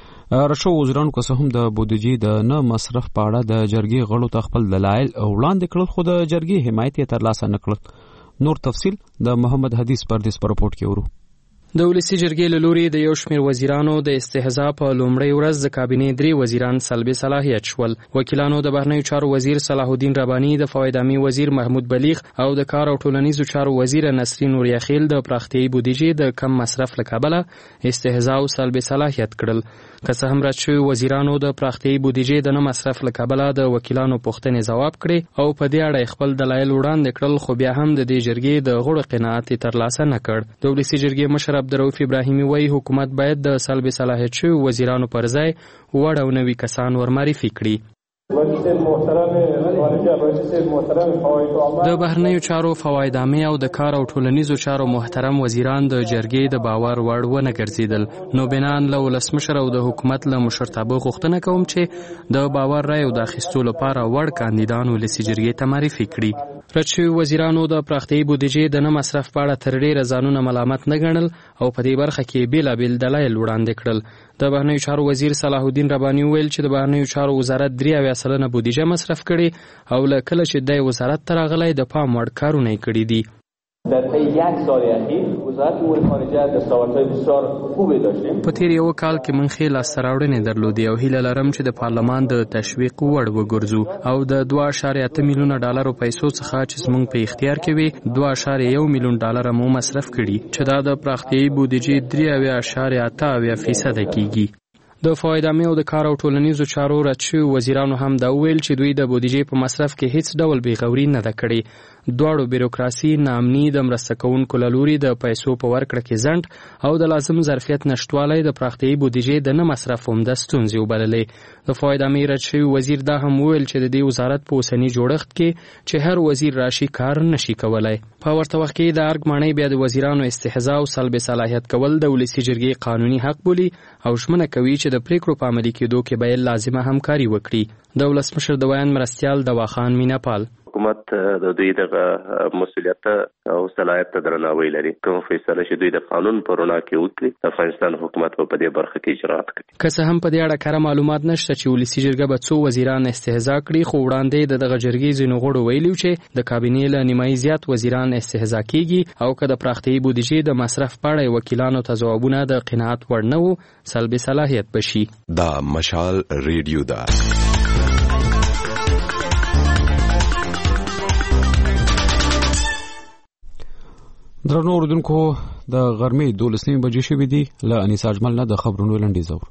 رشو وزیرانو که هم د بودیجې د نه مصرف په اړه د جرګې غړو ته خپل دلایل وړاندې کړل خو د جرګې حمایت یې ترلاسه نه کړل. نور تفصیل د محمد حدیث پردیس پر رپورټ کې ورو. د ولسی جرګې له لوري د یو شمېر وزیرانو د استهزاء په لومړۍ ورځ د کابینې 3 وزیران سلبي صلاحیت شول. وکیلانو د بهرنیو چارو وزیر صلاح الدین ربانی، د فواید عامې وزیر محمود بلیغ او د کار او ټولنیزو چارو وزیر نسرین نوریاخیل د پراختیایي بودیجې د کم مصرف له کبله استهزاء او سلبي صلاحیت کړل. که څه هم رد شوي وزیرانو د پراختیایي بودیجې د نه مصرف له کبله د وکیلانو پوښتنې ځواب کړې او په دې اړه خپل دلایل وړاندې کړل، خو بیا هم د دې جرګې د غړو قناعت ترلاسه نه کړ. د ولسی جرګې مشر عبدالرؤف ابراهیمي وایي حکومت باید د سلبي صلاحیت شوي وزیرانو پر ځای وړ او نوي کسان ورمعرفي کړي. د بهرنیو چارو فواید عامې او د کار او ټولنیزو چارو محترم وزیران د جرګې د باور وړ ونه ګرځیدل. نو بنان له ولسمشر او د حکومت له مشرتابه غوښتنه کوم چې د باور رای او د اخیستو لپاره وړ کاندیدان ولسی جرګې ته معرفي کړي. رد شوي وزیرانو د پراختیایي بودیجې د نه مصرف په اړه تر ډیره ځانونه ملامت نه ګڼل او په دې برخه کې بیلابیل دلایل وړاندې کړل. د بهرنیو چارو وزیر صلاح الدین ربانی ویل چې د بهرنیو چارو وزارت 3% بودیجه مصرف کړي او لکه چې د وزارت تر غلې د پام وړ کارونه کړي دي. در طی یک سال اخیر وزارت امور خارجه دستاوردهای بسیار خوبی داشتیم. په تیر یو کال کې موږ ښې لاسته راوړنې درلودې او هیله لرم چې د پارلمان د تشویق وړ وګرځو او د 2.8 میلیونه ډالرو پیسو څخه چې زموږ په اختیار کې وي 2.1 میلیون ډالر مو مصرف کړي چې دا د پراختیایي بودیجې 3.8% کیږي. د فواید عامې او د کار او ټولنیزو چارو رد شوي وزیرانو هم دا ویل چې دوی د بودیجې په مصرف کې هیڅ ډول بېغوري نه ده کړې. دواړو بیروکراسي، ناامني، د مرسته کوونکو له لوري د پیسو په ورکړه کې ځنډ او د لازم ظرفیت نشتوالی د پراختیایي بودیجې د نه مصرف عمده ستونزې وبللې. د فواید عامې رد شوي وزیر دا هم وویل چې د دې وزارت په اوسني جوړښت کې چې هر وزیر راشي کار نشي کولای. په ورته وخت کې د ارګ ماڼۍ بیا د وزیرانو استهزاء او سلب صلاحیت کول د ولسی جرګې قانوني حق بولي او ژمنه کوي چې د پریکړو په عملي کېدو کې به لازمه همکاري وکړي. د ولسمشر د ویان مرستیال دواخان میناپال حکومت د دوی د مسولیت او صلاحیت درناوی لري. کوم فیصله چې دوی د قانون پر وړاندې کې وکړي د افغانستان حکومت په دې برخه کې اجرات کوي. که څه هم په دې اړه کره معلومات نشته چې ولسی جرګه به څو وزیران استهزاء کړي، خو وړاندې دغه جرګې ځینو غړو ویلي چې د کابینې له نیمایي زیات وزیران استهزاء کیږي او که د پراختیايي بودیجې د مصرف په اړه وکیلانو ته ځوابونه د قناعت وړ نه وو، سلبي صلاحیت بشي. دا مشال ریډیو دا درنو اوردونکو د غرمې 12 بجې شوې دي. له انیس اجمل نه د خبرونو لنډیز اور.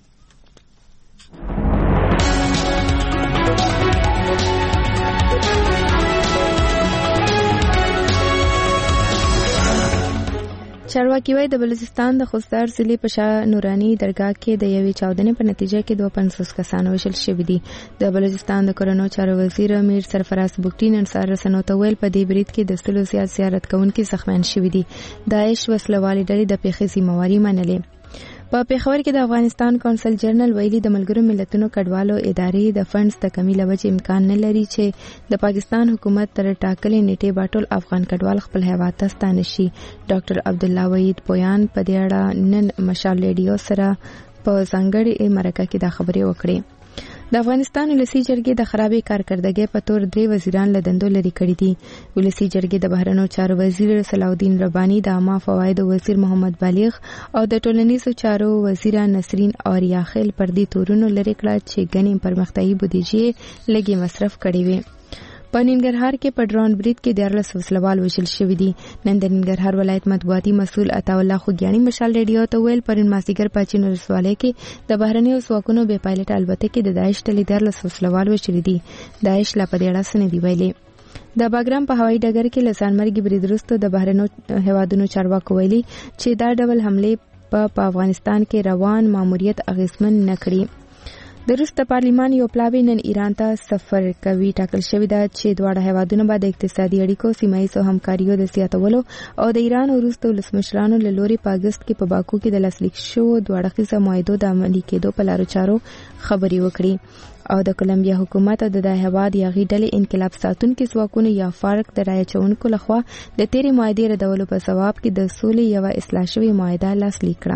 چارواکي وايي د بلوچستان د خوستار ضلع په شاه نوراني درگاه کې د یوې چاودنې په نتیجه کې 250 کسان وژل شوي دي. د بلوچستان د کورونو چارو وزیر امیر سرفراز بوکټي نن سهار رسنیو ته ویل په دې برید کې د سلو زیات زیارت کوونکي زخمیان شوي دي. داعش وسلوالې ډلې د پیښې ذمہواري منلې. په پیښور کې د افغانستان کونسل جنرال ویلي د ملګرو ملتونو کډوالو ادارې د فنډز د کمی له وجې امکان نه لري چې د پاکستان حکومت تر ټاکلې نیټې به ټول افغان کډوال خپل هیواد ته ستانه شي. ډاکټر عبدالله وحید پویان په دې اړه نن مشال ریډیو سره په ځانګړي مرکه کې دا خبرې وکړې. د افغانستان ولسی جرګې د خرابې کارکردګۍ په تور 3 وزیران له دندو لرې کړي دي. ولسی جرګې د بهرنیو چارو وزیر صلاح الدین ربانی، د عامه فوایدو وزیر محمد بالغ او د ټولنیزو چارو وزیر نسرین اوریاخیل پر دې تورونو لرې کړه چې غني پرمختیايي بودیجې لګي مصرف کړي وي. په ننګرهار کې په ډرون برید کې 14 وسلوال وژل شوي دي. نن د ننګرهار ولایت مطبوعاتي مسؤل عطا الله خوګیانی مشال ریډیو ته ویل پرون مازیګر په چین ولسوالۍ کې د بهرنیو ځواکونو بې پایلټ البته کې د داعش ډلې 14 وسلوال وژل دي. داعش لا په دې اړه څه نه دی ویلي. د باګرام په هوایي ډګر کې له ځانمرګي برید وروسته د بهرنیو هیوادونو چارواکو ویلي چې دا ډول حملې په افغانستان کې روان ماموریت اغیزمن نه کړي. د روس د پارلمان یو پلاوی نن ایران ته سفر کوي. ټاکل شوی دا چې دواړه هیوادونه به د اقتصادي اړیکو، سیمایي همکاریو د زیاتولو او د ایران او روس د ولسمشرانو له لوري په اګست کې په باکو کې د لاسلیک شوو دوه اړخیزه معاهدو د عملي کېدو په لارو چارو خبرې وکړي. او د کولمبیا حکومت او د هیواد یاغي ډلې انقلاب ساتونکو ځواکونو یا فارق د رایه چونکو لخوا د تیرې معاهدې ردولو په ثواب کې د سولې یو اصلاح شوی معاهده لاسلیک کړه.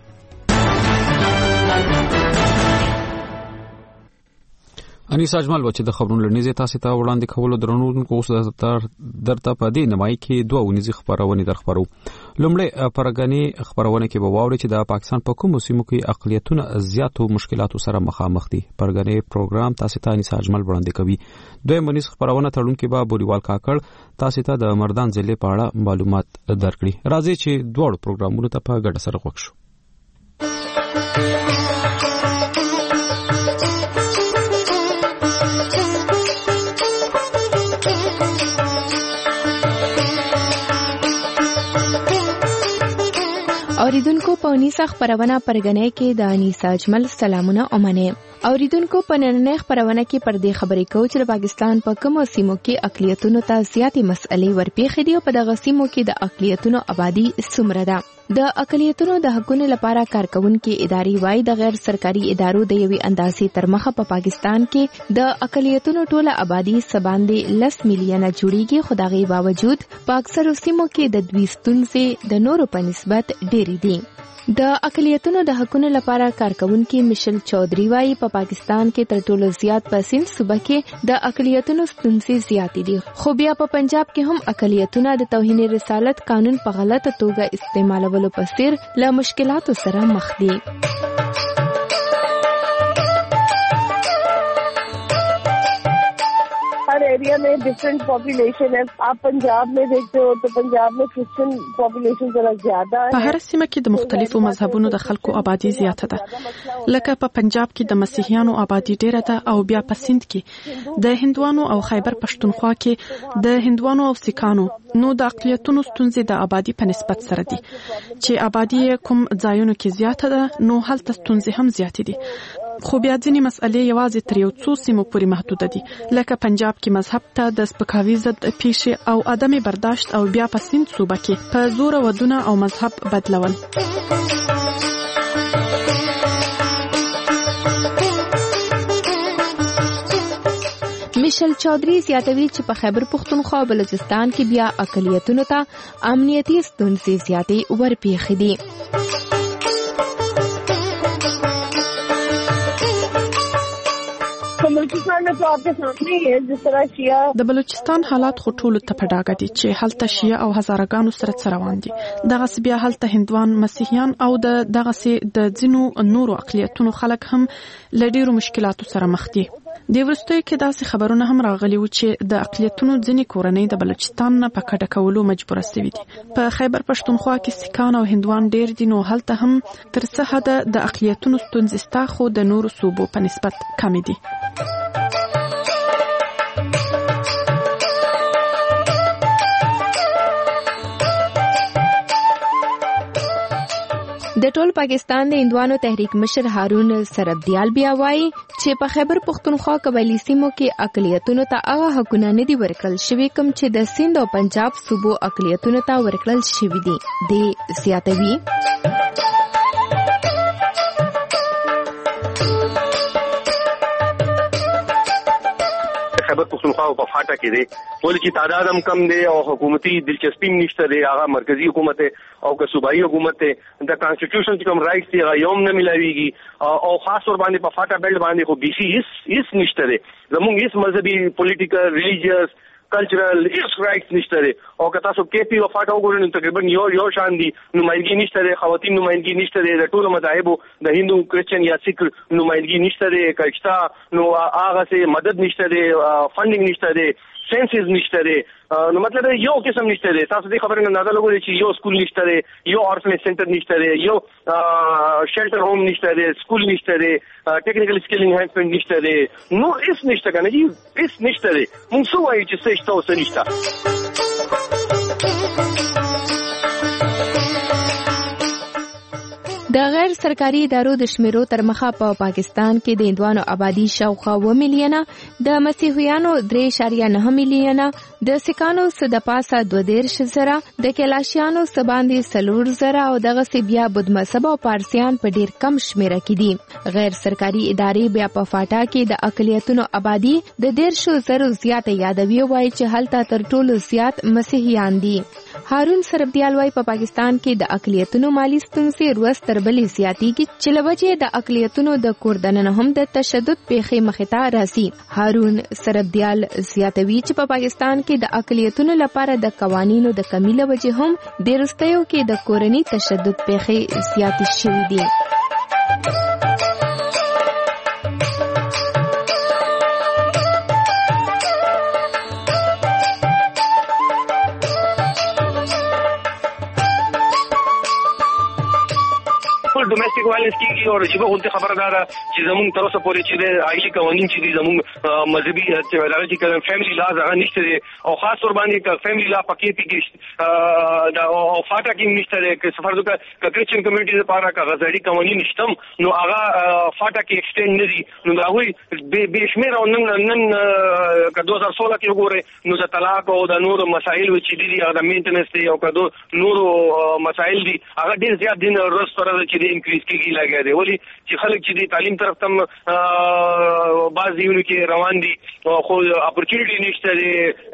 انیس اجمل چې د خبرونو لنیزه تاسو ته وړاندې کولو درنو کوس درته په دې نمای کې دوه ونیزي خبرونه درخبرو. لومړی پرګنی خبرونه کې به واوري چې د پاکستان په کومو سیمو کې اقلیتونه زیاتو مشکلاتو سره مخامخ دي. پرګنی پروګرام تاسو ته انیس اجمل وړاندې کوي. دویم ونیز خبرونه تړون کې به بوریوال کاکړ تاسو ته د مردان ضلع په اړه معلومات درکړي. راځي چې دوه پروګرامونو ته په ګډه سره وښیو. اوریدونکو په انیسا خبرونه پرګنې کې د انیسا اجمل سلامونه اومنه. اوریدونکو په نننۍ خبرونه کې پر دې خبرې کوو چې پاکستان په کومو سیمو کې اقلیتونو ته زیاتې مسئلې ورپېښې دي او په دغه سیمو کې د اقلیتونو آبادی څومره ده. د اقلیتونو د حقونو لپاره کارکونکو ادارې وايي د غیر سرکاري ادارو د یوې اندازې تر مخه په پاکستان کې د اقلیتونو ټوله آبادی سباندې 10 میلیونه جوړیږي. خو دغه باوجود په اکثرو سیمو کې د دوی ستونزې د نورو په نسبت ډېرې دي. د اقلیتونو د حقونو لپاره کارکونکو مشل چودھری وايي په پاکستان کې تر ټولو زیات په سند صوبه کې د اقلیتونو ستونزې زیاتې دي. خو بیا په پنجاب کې هم اقلیتونه د توهین رسالت قانون په غلطه توګه استعمالولو په سر له مشکلاتو سره مخ دي. हर एरिया में डिफरेंट पॉपुलेशन है. आप पंजाब में देखते हो तो पंजाब में क्रिश्चियन पॉपुलेशन जरा ज्यादा है. په هر سیمه کې د مختلفو مذهبونو د خلکو آبادی زیاته ده. لکه په پنجاب کې د مسیحیانو آبادی ډیره ده او بیا په سند کې د هندوانو او خیبر پښتونخوا کې د هندوانو او سیکانو. نو د اقلیتونو ستونزې د آبادی په نسبت سره دي. چې آبادی کوم ځایونو کې زیاته ده نو هلته ستونزې هم زیاتې دي. خو بیا ځینې مسئلې یوازې تر یو څو سیمو پورې محدود دي. لکه پنجاب کې مذهب ته د سپکاوي ضد پیښې او عدم برداشت او بیا په سند صوبه کې په زور ودونه او مذهب بدلول. مشل چودھری زیاتوي چې په خیبر پختونخوا او بلوچستان کې بیا اقلیتونو ته امنیتي ستونزې زیاتې ورپېښې دي. د بلوچستان حالات خو ټولو ته په ډاګه دي چې هلته شیعه او هزارګانو سره څه روان دي. دغسې بیا هلته هندوان، مسیحیان او دغسې د ځینو نورو اقلیتونو خلک هم له ډېرو مشکلاتو سره مخ دي. د وروستیو کې داسې خبرونه هم راغلي وو چې د اقلیتونو ځینې کورنۍ د بلوچستان نه په کډه کولو مجبوره سوي دي. په خیبر پښتونخوا کې سیکان او هندوان ډېر دي، نو هلته هم تر څه حده د اقلیتونو ستونزې شته، خو د نورو صوبو په نسبت کمې دي. د ټول پاکستان د هندوانو تحریک مشر هارون سربدیال بیا وایي چې په خیبر پختونخوا قبایلي سیمو کې اقلیتونو ته هغه حقونه نه دي ورکړل شوي کوم چې د سند او پنجاب صوبو اقلیتونو ته ورکړل شوي دي. د زیاتوي خیبر پختونخوا په فاټا کې دی ولې چې تعداد هم کم دی او حکومتي دلچسپي نشته دی. هغه مرکزی حکومت او که صوبایي حکومت د کانسټیټیوشن چې کوم رائټس دی هغه یوم نه ملایويږي او خاص ور باندې په فاټا بیلټ باندې خو بیسي هیڅ نشته دی. زموږ هیڅ مذهبي پولیټیکل ریلیجیس کلچرل هیڅ رائټس نشته دی. او که تاسو کې پی او فاټا وګورئ نو تقریبا یو شان دي. نمائندګي نشته دی، خواتین نمائندګي نشته دی، د ټولو مذاهبو د هندو کرسچن یا سیک نمائندګي نشته دی. کښتا نو هغه سه مدد نشته دی، فندینګ نشته دی، سینسز نشته دی. نو مطلب یو قسم نشته دی. تاسو دې خبرې نه اندازه لګولئ چې یو سکول نشته دی، یو اورفنیج سنټر نشته دی، یو شیلټر ہوم نشته دی، سکول نشته دی، ټیکنیکل سکل انهانسمنت نشته دی. نو هیڅ نشته کنه جی، هیڅ نشته دی. موږ څه وایو چې څه شته او څه نشته. د غیر سرکاري ادارو د شمیرو تر مخه په پاکستان کې د هندوانو آبادی شاوخوا 2 میلیونه، د مسیحیانو 3.9 میلیونه، د سیکانو څخه د پاسه 2.0 د کلاشیانو څخه باندې 4 او دغه سی بیا بدمذهب او پارسیان په ډیر کم شمیره کې دي. غیر سرکاري ادارې بیا په فاټا کې د اقلیتونو آبادی د 1.0 زیاته یادوي، وایي چې هلته تر ټولو زیات مسیحیان دي. هارون سربدیال وایي په پاکستان کې د اقلیتونو مالی ستونزې روز تر بلې زیاتېږي چې له وجې د اقلیتونو د کور دننه هم د تشدد پیښې مخې ته راځي. هارون سربدیال زیاتوي چې په پاکستان کې د اقلیتونو لپاره د قوانینو د کمی له وجې هم د وروستیو کې د کورني تشدد پیښې زیاتې شوې دي. ډومېسټک وایلنس کیږي او چې به غوته خبردار چې زموږ تر اوسه پورې چې د عائلي قوانين چې زموږ مذهبي چې ولادت کلم فیملی لا ځان نشته او خاص ور باندې ک فیملی لا پکې پیږي دا او فاټا کې نشته چې سفر وکړه ک کرسچن کمیونټي لپاره ک غزړي قوانين نشته نو هغه فاټا کې ایکسټند نه دي. نو دا وایي به شمیر او نن ک 2016 کې وګوره نو د طلاق او د نور مسایل چې دي هغه د مینټننس دی او ک نور مسایل دي هغه ډیر زیات دي ورځ پر ورځ چې انکریز کیږي لګیا دی. ولی چې خلک چې دی تعلیم طرف تم بعض دیونو کې روان دي خو اپورچونټی نشته دی،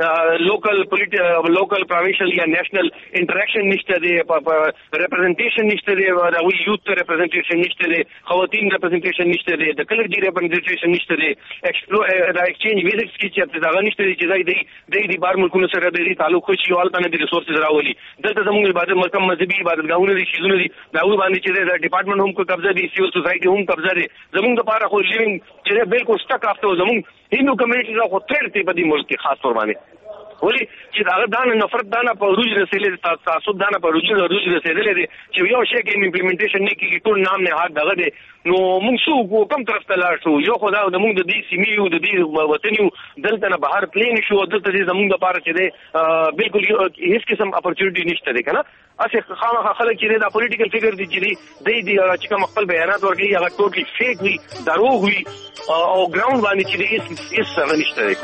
لوکل پروینشل یا نېشنل انټریکشن نشته دی، ریپرزنټیشن نشته دی، دا وی یوث ریپرزنټیشن نشته دی، خواتین ریپرزنټیشن نشته دی، د کلر دی ریپرزنټیشن نشته دی، دا ایکسچینج ویزټس کې چې دا نشته دی چې د بار ملکونو سره د تعلق شي او البته د ریسورسز راولي. دلته زموږ عبادت مرکم مذهبي عبادتګاهونه دي، شیزونه دي، دا وی باندې چې د ډپارټمنټ هم کو قبضه دي، سیول سوسایټي هم قبضه دي. زموږ لپاره خو لیوینګ چې بالکل سټک افته زموږ هندو کمیونټي خو تر ته په دې ملک کې خاص تور باندې ولی چې دا دانه نفرت دانه په روج رسېلې تعصب دانه په روج رسېدلې دي چې یو شی کې امپلیمنټیشن نه کیږي ټول نام نه هات دغه دي. نو موږ شو کوم طرف ته لاړ شو؟ یو خدای د موږ د دې سیمې او د دې وطن یو دلته نه بهر پلین شو، دلته زموږ لپاره چې دی بالکل هیڅ قسم اپورچونټی نشته دی کنه. اسه خامخا خلک چې دا پولیټیکل فیګر دي چې دی چې کوم خپل بیانات ورکړي هغه ټوټلی فیک وي، دروغ وي او ګراوند باندې چې هیڅ څه نشته دی.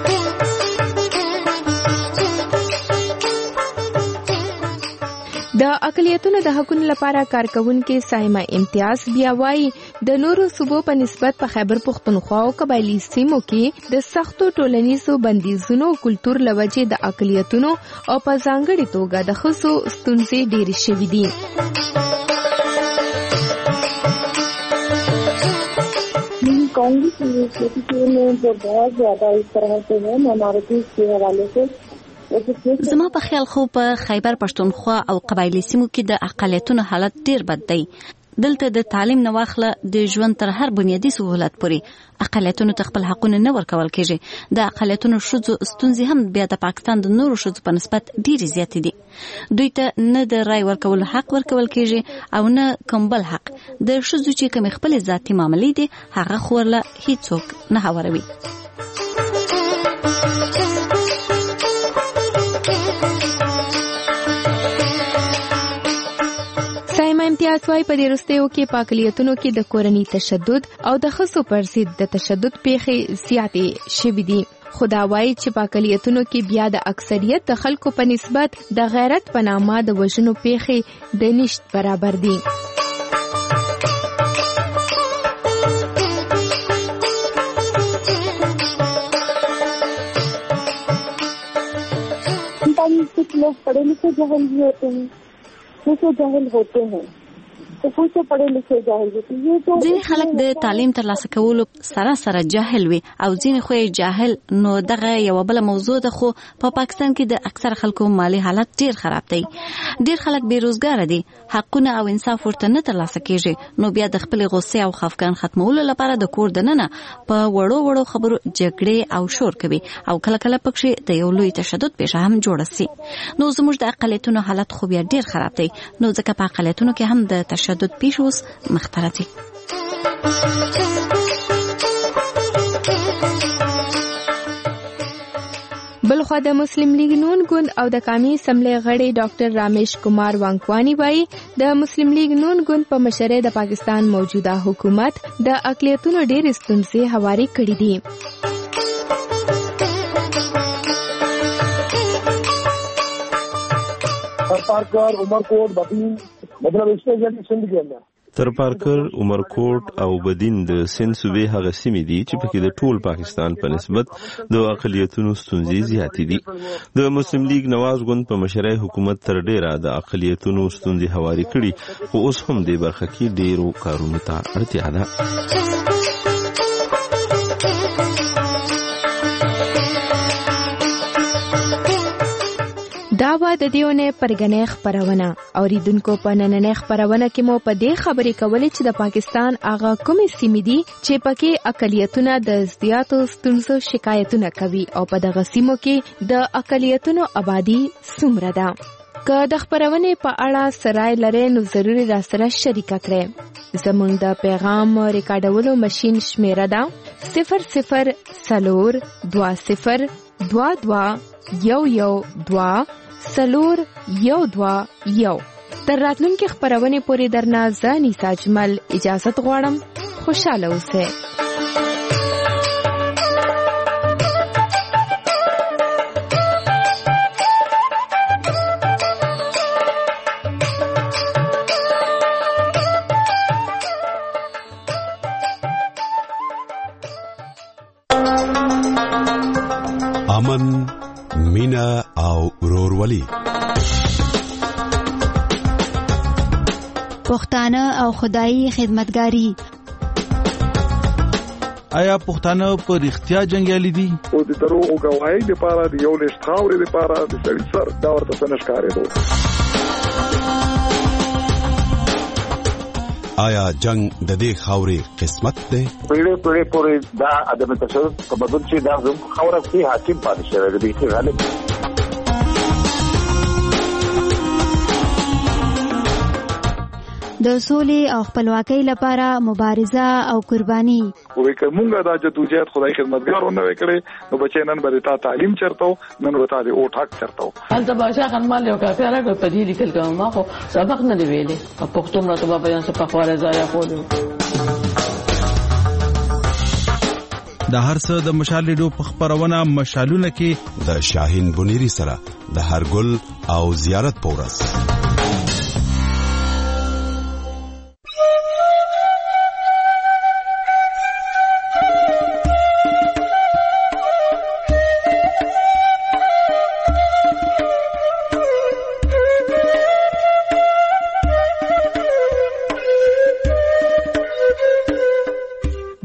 د اقلیتونو د حقوقو لپاره کارکونکو سایمه امتیاز بیا وایي د نورو صوبو په نسبت په خیبر پختونخوا او قبایلی سیمو کې د سختو ټولنیزو بندیزونو کلتور لوجې د اقلیتونو او په ځانګړي توګه د ښځو ستونزې ډېرې شوې دي. कहूँगी कि में जो बहुत ज्यादा इस तरह से है माइनॉरिटीज के हवाले से زما په خیال خو په خیبر پښتونخوا او قبایلی سیمو کې د اقلیتونو حالت ډیر بد دی. دلته د تعلیم نه واخله د ژوند تر هر بنیادي سہولت پورې اقلیتونو ته خپل حقونه نه ورکول کېږي. د اقلیتونو ښځو ستونزې هم بیا د پاکستان د نورو ښځو په نسبت ډېرې زیاتې دي. دوی ته نه د رای ورکولو حق ورکول کېږي او نه کوم بل حق. د ښځو چې کومې خپلې ذاتي معاملې دي هغه خو ورله هیڅوک نه هواروي. امتیاز وايي په دې وروستیو کې په اقلیتونو کې د کورني تشدد او د ښځو پر ضد د تشدد پیښې زیاتې شوې دي. خدا وايي چې په اقلیتونو کې بیا د اکثریت د خلکو په نسبت د غیرت په نامه د وژنو پیښې د نشت برابر دي. कुछ लोग पढ़े लिखे जाहिल भी होते हैं, कुछ जाहिल होते हैं. ځینې خلک د تعلیم ترلاسه کولو سره سره جاهل وي او ځینې خو جاهل. نو دغه یو بل موضوع ده، خو په پاکستان کې د اکثر خلکو مالی حالت ډیر خراب دی. ډیر خلک بیروزګار دي، حقونه او انصاف ورته نه ترلاسه کیږي. نو بیا د خپل غصې او خفګان ختمولو لپاره د کور دننه په وړو وړو خبرو جګړې او شور کوي او کله کله پکې د یو لوی تشدد پیښه هم جوړه سي. نو زموږ د اقلیتونو حالت خو بیا ډیر خراب دی. نو ځکه په اقلیتونو کې هم د تشدد پیښوس مختلطي. بلخوا د مسلم لیگ نون ګوند او د قومي اسمبلی غړي ډاکټر رامیش کمار وانکوانی وایي د مسلم لیگ نون ګوند په مشرۍ د پاکستان موجوده حکومت د اقلیتونو ډېر ستونزې هواري کړې دي. پارکر عمرکوټ بدین مطلب اسپیشلی سندھ کې اندر تر پارکر عمرکوټ او بدین د سند صوبې هغه سیمې دي چې پکې د ټول پاکستان په نسبت د اقلیتونو ستونزې زیاتې دي. د مسلم لیگ نواز ګوند په مشرۍ حکومت تر ډیره د اقلیتونو ستونزې هواري کړي، خو اوس هم د برخه کې ډیرو کارونو ته اړتیا ده. دا و د دیونه پرګنې خبرونه اوریدونکو په نننې خبرونه کې مو په دې خبرې کولې چې د پاکستان هغه کومې سیمې دي چې پکې اقلیتونه د زیاتو ستونزو شکایتونه کوي او په دغه سیمو کې د اقلیتونو آبادی څومره ده. که د خبرونه په اړه سرای لري نو ضروري را سره شریک کړئ. زموږ د پیغام ریکارډولو ماشين شمیره ده 00 20 22 11 سلور 121. تر راتلونکي خبرونه پورې درنه زه نیسا اجمل اجازت غواړم. خوشاله اوسئ. امن، مینا او ورورولي، پښتانه او خدایي خدمتګاری. آیا پښتانه په رښتیا جنگیالي دي؟ او د دروغ گواهی لپاره د یو لښت خاورې لپاره د سړي سر دا ورته څه نشکارېدو. آیا جنگ د دې خاورې قسمت دی؟ پیړې پورې دا عدم تشدد په بدل چې دا زموږ خاوره کې حاکم پاتې شوی دی. چې غالب د سولې او خپلواکۍ لپاره مبارزه او قرباني. وې کومه دا جدوجہد خدای خدمتګارونه وکړي نو بچی نن به تا تعلیم چرته نن به تا دې او ټاک چرته حالت باشا خنمال یو کافي راغی په دې لیکل کوم ما خو سبق نه دی ویلې په پښتو مرته په بیان څخه په خواره ځای خولو. د هر څه د مشال لیدو په خبرونه مشالونه کې د شاهین بنيري سره د هرګل او زیارت پورس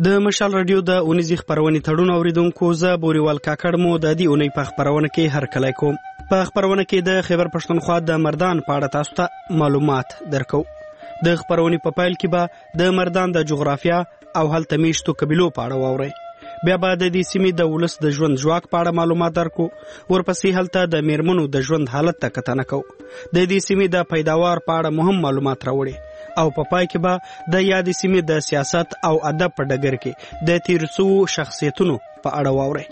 د مشال رادیو د اونیزي خبرونه تړون اوریدونکو زه بوريوال کاکړ مو د دې اونۍ په خبرونه کې هر کله کوم. په خبرونه کې د خیبر پښتونخوا د مردان په اړه تاسو ته معلومات درکو. د خبرونه په پایل کې به د مردان د جغرافیا او هلته میشتو قبیلو په اړه واورئ. بیا به د دې سیمې د ولس د ژوند ژواک په اړه معلومات درکو. ورپسې هلته د میرمنو د ژوند حالت ته کتنه کوو. د دې سیمې د پیداوار په اړه مهم معلومات راوړي او په پای کې به د یادې سیمې د سیاست او ادب په ډګر کې د تیر شوو شخصیتونو په اړه واورئ.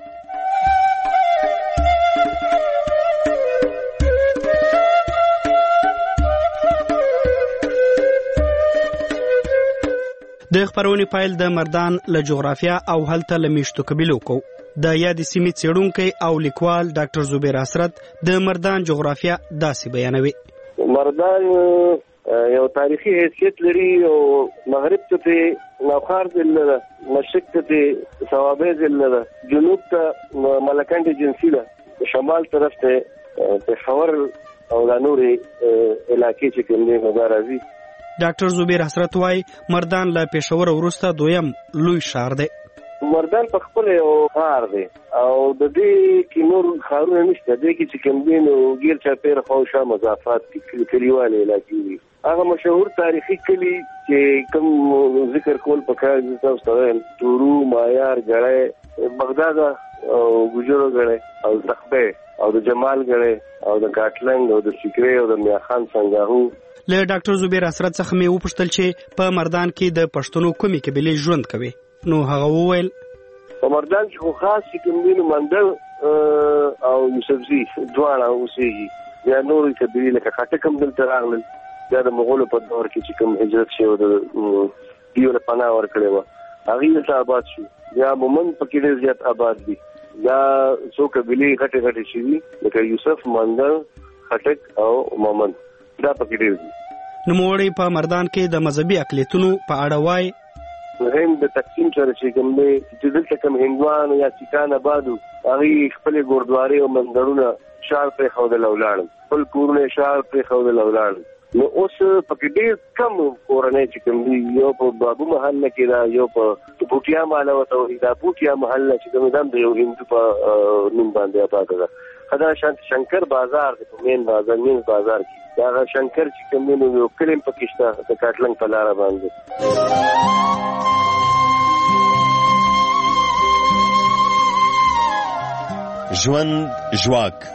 د خبرونې پایل د مردان له جغرافیا او هلته له میشتو قبیلو کو. د یادې سیمې څېړونکی او لیکوال ډاکټر زبیر حسرت د مردان جغرافیا داسې بیانوي. مردان یو تاریخي حیثیت لري او مغرب ته نوخار ضلع ده، مشرق ته صوابه ضلع ده، جنوب ته ملکنډ جنسي ده، شمال طرف ته پېښور او د نورې علاقې چې کوم دي نو دا راځي. ډاکټر زبیر حسرت وايي مردان له پېښور وروسته دویم لوی ښار دی. مردان په خپل یو ښار دی او د دې کې نور ښارونه نشته. دې کې چې کوم دي نو ګیر چاپېره خواوشا مضافات کلیوالي علاقې دي. هغه مشهور تاریخي کلي چې کوم ذکر کول پکار دي تاسو ته وایم تورو، مایار، ګړی، بغداد او ګجرو ګړی او تخبه او د جمال ګړی او د کاټلنګ او د سیکرې او د میاخان څنګهو. له ډاکټر زبیر حسرت څخه مې وپوښتل چې په مردان کې د پښتنو کومې قبیلې ژوند کوي. نو هغه وویل په مردان کې خو خاص چې کوم دي نو منډل او یوسفزي دواړه اوسېږي. بیا نورې قبیلې لکه خټک هم دلته راغلل. بیا د مغولو په دور کې چې کوم هجرت شوی د دیو له پناه ورکړې وه هغوی دلته آباد شو. بیا مومند پکې ډېر زیات آباد دي. دا څو قبیلې غټې غټې شوي لکه یوسف، منډل، خټک او مومند دا پکې ډېر دي. نوموړی په مردان کې د مذهبي اقلیتونو په اړه وایي هند د تقسیم سره چې کوم دی چې دلته کوم هندوان یا سیکان آبادو هغوی خپلې ګوردوارې او مندرونه شار پرېښودل او لاړل، خپل کورونه یې شار پرېښودل او لاړل. نو اوس پکې ډېر کم کورنۍ چې کوم دي یو په بابو محله کې ده، یو په بوټیا محله ورته وایي. دا بوټیا محله چې کوم ده د یو هندو په نوم باندې آباده ده. دا شنکر بازار دی په مین بازار مینز بازار کې. دا شنکر چې کوم دی نو یو کلی هم پکې شته د کاټلنګ په لاره باندې. ژوند ژواک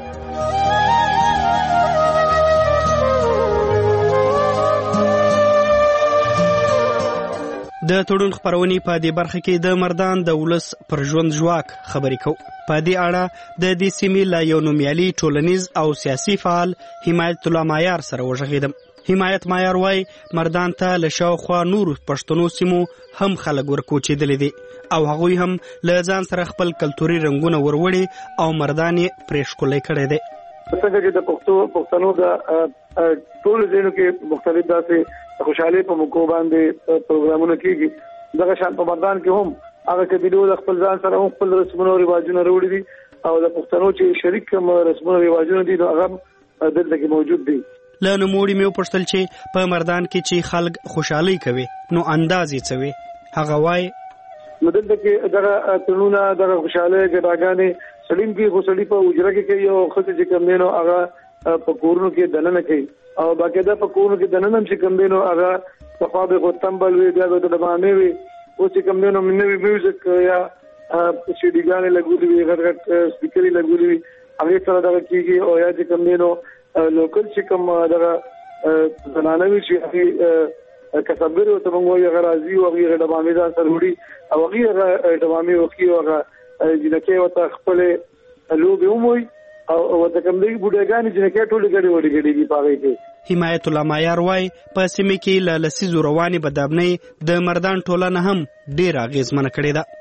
د تړون خبرونې په دې برخه کې د مردان د ولس پر ژوند ژواک خبرې کوو. په دې اړه د دې سیمې له یو نومیالي ټولنیز او سیاسي فعال حمایت الله مایار سره وغږېدم. حمایت مایار وايي مردان ته له شاوخوا نورو پښتنو سیمو هم خلک ورکوچېدلي دي او هغوی هم له ځان سره خپل کلتوري رنګونه وروړي او مردان یې پرې ښکلی کړی دی. څنګه چې د پښتنو د ټولو ځایونو کې مختلف داسې خوشحالۍ په موقعو باندې پروګرامونه کېږي، دغه شان په مردان کې هم هغه قبیلو د خپل ځان سره هم خپل رسمونه او رواجونه راوړي دي او د پښتنو چې شریک کوم رسمونه او رواجونه دي نو هغه دلته کې موجود دي. له نوموړي مې وپوښتل چې په مردان کې چې خلک خوشحالۍ کوي نو انداز یې څه وي. هغه وایي نو دلته کې دغه تړونونه دغه خوشحالۍ ګډاګانې سړیم کې خو سړي په اجره کې کوي او ښځې چې کوم دی نو هغه په کورونو کې دننه کوي او باقاعده په کورونو کې دننه هم چې کوم دی نو هغه پخوا به خو تمبل وي، بیا به د ډبامې وي، اوس چې کوم دی نو نوي میوزیک یا سیډیګانې لګولي وي، غټ غټ سپیکرې لګولي وي، هغې سره دغه کېږي. او یا چې کوم دی نو لوکل چې کوم دغه زنانه وي چې هغې کسبګرې ورته موږ وایو هغه راځي او هغې هغه ډبامې ځان سره وړي او هغې هغه ډبامې وکړي او هغه جنکۍ ورته خپلې لوبې هم وایي او ورته کوم دی بوډاګانې جنکۍ ټولې ګډې وډې ګډېږي په هغې کې. حمایت الله مایار وايي په سیمه کې له لسیزو روانې بدابنۍ د مردان ټولنه هم ډېره اغېزمنه کړې ده.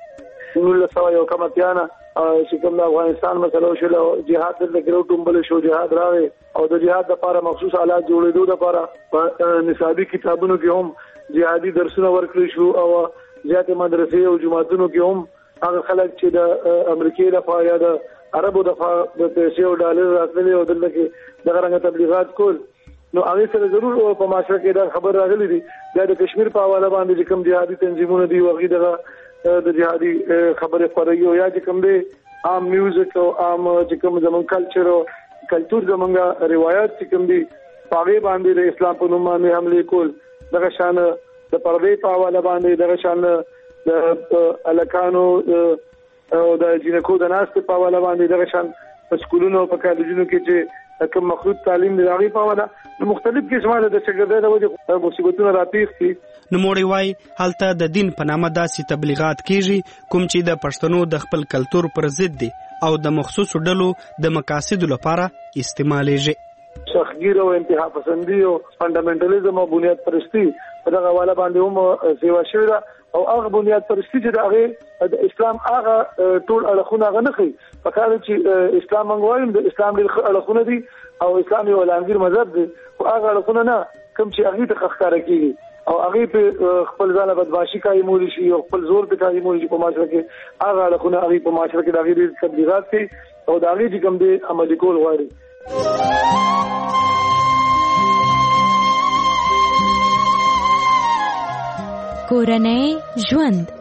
1991 چې کوم د افغانستان مسله وشوله جهاد دلته کې راوټومبل شو، جهاد راغی او د جهاد لپاره مخصوص آلات جوړېدو لپاره په نصابي کتابونو کې هم جهادي درسونه ورکړل شو او زیاتې مدرسې او جماعتونو کې هم هغه خلک چې د امریکای لخوا یا د عربو د پیسې او ډالر راتللي او دلته کې دغه رنګه تبلیغات کول نو هغه سره ضرور په معاشره کې دا خبر راغلی دی د کشمیر په حواله باندې کوم جهادي تنظیمونه دي وغي دغه د جهادي خبره خوري او یا کوم دی عام میوزیک او عام کوم زمون کلچر او کلچر زمونږه روایت کوم دی پاغي باندې د اسلام په نوم باندې حمله کول دغه شان د پردې په حواله باندې دغه شان د الکانو او د جنکو د ناس په حواله باندې دغه شان په سکولونو په کالجونو کې چې کوم مخلوط تعلیم دی هغه په حواله مختلف قسمه د شګردۍ د وجه مصیبتونه راپیښ دي. نوموړی وای هلته د دین په نامه داسې تبلیغات کیږي کوم چې د پښتنو د خپل کلچر پر ضد دي او د مخصوصو ډلو د مقاصدو لپاره استعمالېږي. شخګیر او انتها پسندي او فندامنټالیزم او بنیاد پرستی په دغه حواله باندې هم سیوا شوی ده او هغه بنیاد پرستی چې هغه د اسلام هغه ټول اړخونه هغه نه کوي په کار چې اسلام منغوایم د اسلام ډېر اړخونه دي او اسلام یو لنګیر مذهب دی او هغه اړخونه نه کوم چې هغه ته ښکارا کیږي او هغه په خپل ځاله بدمعشي کوي مولي شي او خپل زور په کوي مولي په معاشره کې هغه اړخونه هغه په معاشره کې د هغه تبلیغات کوي او د هغه کوم دي عملي کول غواړي. کورنۍ ژوند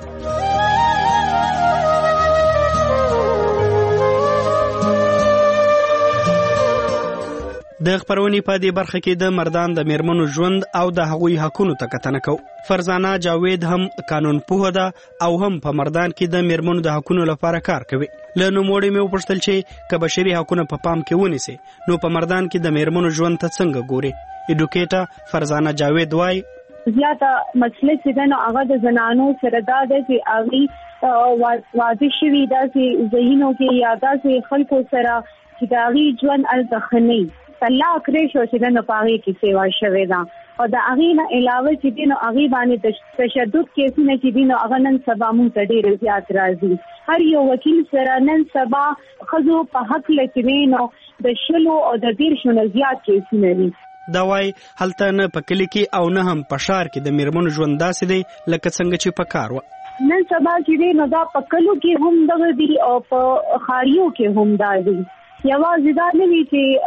د خبرونې په دې برخه کې د مردان د میرمنو ژوند او د هغوی حقونو ته کتنه کوو. فرزانه جاوید هم قانون پوهه ده او هم په مردان کې د میرمنو د حقونو لپاره کار کوي. له نوموړي مې وپوښتل چې که بشري حقونه په پام کې ونیسي نو په مردان کې د میرمنو ژوند ته څنګه ګوري. ایډوکیټر فرزانه جاوید وای زیاته مسله چې ده نو هغه د زنانو سره دا ده چې هغوی واضح شوي داسې ذهنو کې یا داسې خلکو سره چې د هغوی ژوند هلته ښه نه وي طلاق کړی شو چې ده نو په هغې کې سیوا شوې ده او د هغې نه علاوه چې دی نو هغې باندې تشدد کیسونه چې دي نو هغه نن سبا موږ ته ډېر زیات راځي. هر یو وکیل سره نن سبا ښځو په هکله چې دی نو د 10 او د 13 نه زیات کیسونه دي. دا وای هلته نه په کلی کې او نه هم په ښار کې د میرمنو ژوند داسې دی لکه څنګه چې په کار و. نن سبا چې دی نو دا په کلو کې هم دغه دي او په ښاریو کې هم دا دي. یوازې دا نه وي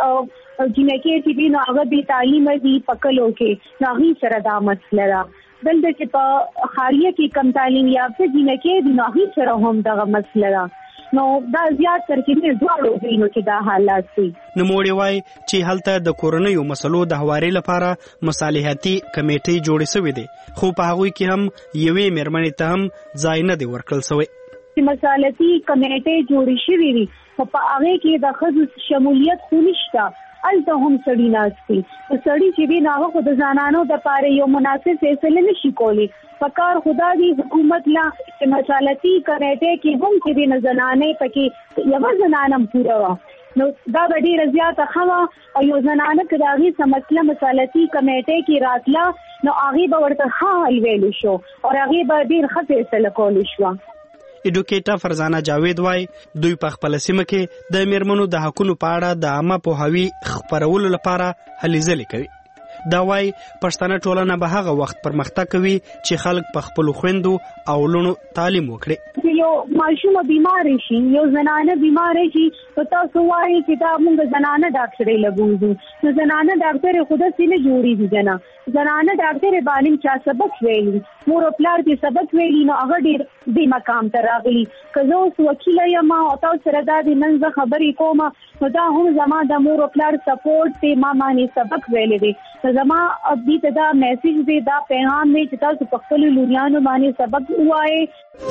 چې جنکې چې دی نو هغه بې تعلیمه دي په کلو کې نو هغې سره دا مسله ده. دلته چې په ښاریه کې کم تعلیم یافته جنکې دي نو هغې سره هم دغه مسله ده. نو دا زیات تر کې دواړو دینو کې دا حالات دي. نوموړي وای چې هلته د کورنیو مسلو د هواري لپاره مصالحتي کمیټې جوړې شوې دي خو په هغوی کې هم یوې میرمنې ته هم ځای نه دی ورکړل شوی. مصالحتي کمیټې جوړې شوې دي خو په هغې کې د ښځو شمولیت خو نشته. هلته هم سړي ناست دي. سړي چې دی نو هغه خو د زنانو دپاره یو مناسب فیصله نشي کولی. پکار خدا دی حکومت لا چې مصالحتي کمیټې کې هم چې دی نو زنانې پکې یوه زنانه هم پوره وه نو دا به ډېره زیاته ښه وه او یو زنانه که د هغې څه مسله مصالحتي کمیټې کې راتله نو هغې به ورته ښه حل ویلی شو او هغې به ډېر ښه فیصله کولی شوه. ایډوکیټر فرزانه جاوید وای دوی په خپل سیمه کې د میرمنو د حقونو په اړه د عامه پوهاوي خپرولو لپاره هلې ځلې کوي. دا وای پښتنه ټولنه به هغه وخت پرمختګ کوي چې خلک په خپل خويندو او لونو تعلیم وکړي. یو ماشوم بیمار شي یو زنانه بیمار شي نو تاسو وایي چې دا موږ زنانه ډاکټرې لګوو نو زنانه ډاکټر خود سینه جوړي دي جنا زنانه ډاکټر باندې چا سبق ویلي مور او پلار دې سبق ویلي نو هغه ډېر دې مقام ته راغلي. که زه اوس وکیله یم او تاسو سره دا د نن زه خبرې کوم نو دا هم زما د مور او پلار سپورټ دی ما باندې سبق ویلی دی زما دې ته دا میسج دی دا پیغام دی چې تاسو په خپلو لوریانو باندې سبق ووایئ.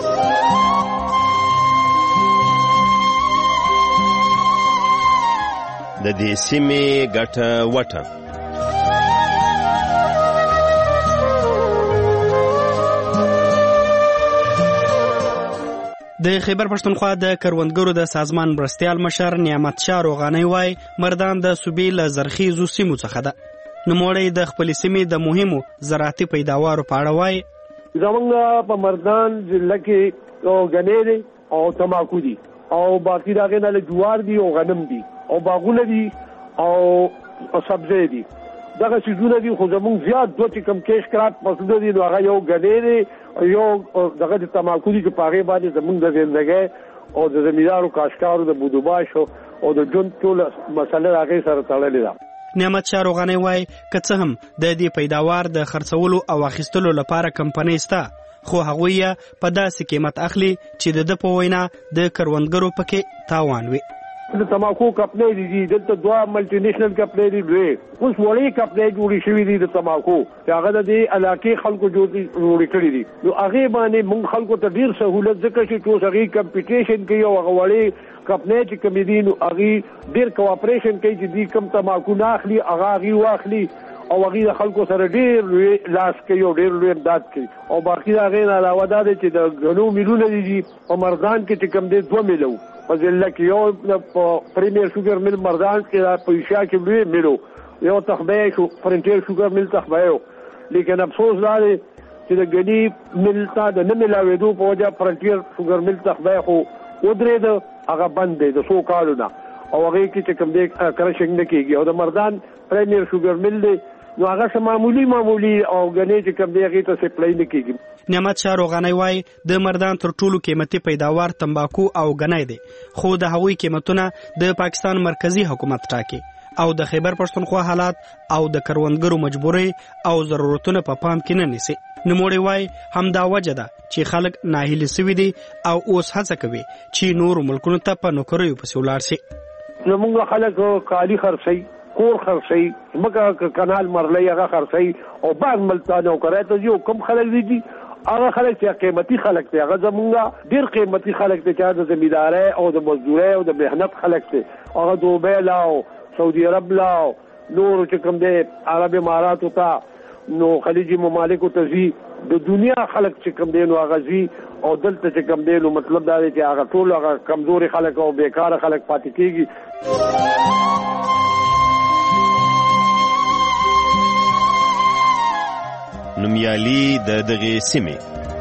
د دې سیمې ګټه وټه د خیبر پښتونخوا د کروندګرو د سازمان مرستیال مشر نعمت شاه روغانی وای مردان د صوبې له زرخیزو سیمو څخه ده. نوموړی د خپل سیمې د مهمو زراعتي پیداوارو په اړه وای زمونږ په مردان ضلع کې غنې او تماکو دي او باقي دغه نه جوار دي او غنم دي او باغونه دي او سبزی دي دغه سيزونه دي خو زمونږ زیات دوه کم کېش کرات فصل دي نو هغه یو غنې یو دغه د تماکو دي چې پاغه باندې زمونږ د ژوندۍ او د زمیندارو کاشکارو د بودوباش او د جون ټول مسله هغه سره تړلې ده. نعمت شاه روغانی وایي که څه هم د دې پیداوار د خرڅولو او اخیستلو لپاره کمپنۍ شته، خو هغوی یې په داسې قیمت اخلي چې د ده په وینا د کروندګرو پکې تاوان وي. د تماکو کمپنۍ دي، دلته دوه ملټي نېشنل کمپنۍ دي، دوی اوس وړې کمپنۍ جوړې شوې دي د تماکو چې هغه د دې علاقې خلکو جوړې کړي دي. نو هغې باندې موږ خلکو ته ډېر سهولت ځکه چې اوس هغې کمپټیشن کوي او هغه وړې کمپنۍ چې کومې دي نو هغې ډېر کوآپریشن کوي چې دوی کوم تماکو نه اخلي هغه هغې واخلي او هغې د خلکو سره ډېر لوی لاس کوي او ډېر لوی امداد کوي. او باقي د هغې نه علاوه دا دی چې د غنو میلونه دي په مردان کې چې کوم دی 2 میله وو په ضلع کې، یو په پریمیر شوګر میل مردان کې په ایشا کې لوی میل یو تخبیه شو فرنټیر شوګر میل تخبیه، لیکن افسوس دا دی چې د غني میل ته د نه میلاوېدو په وجه فرنټیر شوګر میل تخبیه خو ودرېده، هغه بند دی د 100 کالو نه او هغې کې چې کوم دی کرشنګ نه کېږي. او د مردان پریمیر شوګر میل دی نو هغه معمولی او غني چې کوم دی هغې ته سپلای نه کېږي. نعمت شاه روغانی وایي د مردان تر ټولو قیمتي پیداوار تمباکو او غنی دی، خو د هغوی قیمتونه د پاکستان مرکزی حکومت ټاکي او د خیبر پښتونخوا حالات او د کروندګرو مجبوري او ضرورتونه په پام کې نه نیسي. نوموړی وایي همدا وجه ده چې خلک ناهیلي سوي دي او اوس هڅه کوي چې نورو ملکونو ته په نوکریو پسې ولاړ شي. زموږ خلک کالي خرڅوي، کور خرڅوي، ځمکه کنال مرلۍ هغه خرڅوي او بعض ملتانه نوکرۍ ته ځي او کوم خلک دي هغه خلک چې قیمتي خلک دي هغه زمونږ ډېر قیمتي خلک دي چې د زمیندارۍ او د مزدورۍ او د محنت خلک دي. هغه دوبۍ لاو، سعودي عرب لاو، نور چې کوم دی عرب اماراتو ته نو خلیجي ممالکو ته ځي، د دنیا خلک چې کوم دی نو هغه ځي او دلته چې کوم دی نو مطلب دا دی چې هغه ټول هغه کمزوري خلک او بیکاره خلک پاتې کېږي. نومیالي د دغې سیمې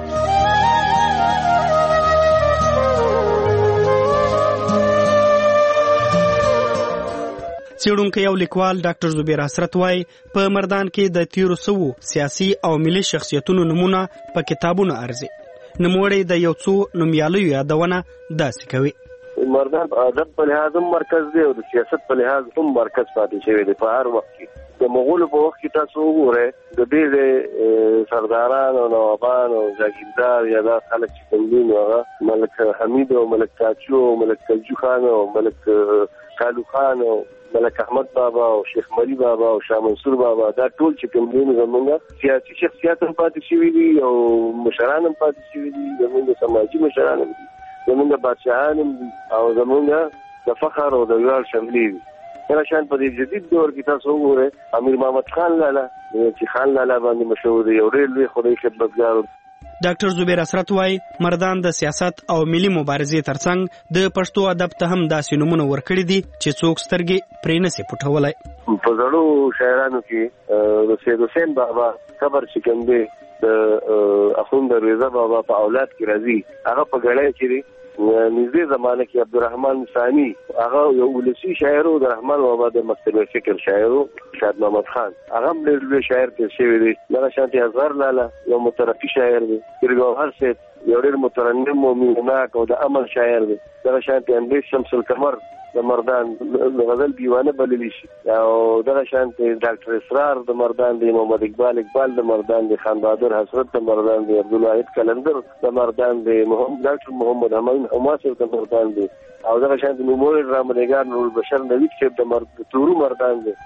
څېړونکی او لیکوال ډاکټر زبیر حسرت وایي په مردان کې د تیرو سوو سیاسي او ملي شخصیتونو نمونه په کتابونو ارزي. نوموړی د یو څو نومیالیو یادونه داسې کوي. مردان ادب په لحاظ هم مرکز دی او د سیاست په لحاظ هم مرکز پاتې شوی دی. په هر وخت کې د مغولو په وخت کې تاسو وګورئ د دې سرداران او نوابان او جاگیردار یا دا خلک چې کوم دي نو هغه ملک حمید او ملک کاچو او ملک کلجو خان او ملک کالو خان او ملک احمد بابا او شیخ ملی بابا او شاه منصور بابا دا ټول چې کوم دي زمونږ سیاسي شخصیات هم پاتې شوي دي او مشران هم پاتې شوي دي، زمونږ سماجي مشران هم دي، زمونږ بادشاهان هم دي او زمونږ د فخر او د ویاړ شملې دي. هر شان په دې جدید دور کې تاسو وګورئ امیر محمد خان لالا چې خان لالا باندې مشهور دی، یو ډېر لوی خدای خدمتګار. ډاکټر زبیر حسرت وایي مردان د سیاست او ملي مبارزې ترڅنګ د پښتو ادب ته هم داسې نمونه ورکړي دي چې څوک سترګې پرې نشي پټولی. په زړو شاعرانو کې د سید حسین بابا قبر چې کوم دی د اخوند رضا بابا په اولاد کې راځي، هغه په ګړۍ کې دی. نږدې زمانه کې عبدالرحمن ثانی هغه یو ولسی شاعر او د رحمان بابا د مکتب فکر شاعر شاد محمد خان هغه هم ډېر لوی شاعر کې شوی دی. دغه شانتي اصغر لالا یو مترقي شاعر دی، ګوهر سید یو ډېر مترنم او میناک او د امن شاعر دی. دغه شانتي انډیس شمس القمر د مردان غزل دیوانه بللی شي او دغه شانتي ډاکټر اسرار د مردان دی، محمد اقبال د مردان دی، خان بهادر حسرت د مردان دی، عبدالواحد کلندر د مردان دی، ډاکټر محمد امین حماسر د مردان دی او دغه شانتي نوموړی ډرامه‌نګار نورالبشر نوید صاحب د تورو مردان دی.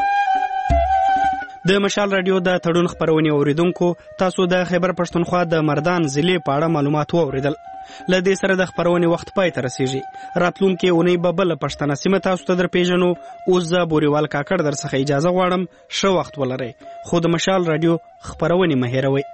د مشال رادیو د تړون خبرونې اوریدونکو تاسو د خیبر پښتونخوا د مردان ضلع په اړه معلومات واوریدل. له دې سره د خبرونې وخت پای ته رسیږي. راتلونکي اونۍ به بله پښتنه سیمه تاسو ته در پیژنو. اوس زه بوریوال کاکړ در څخه اجازه غواړم. ښه وخت ولرئ، خو د مشال رادیو خبرونې مه هېروئ.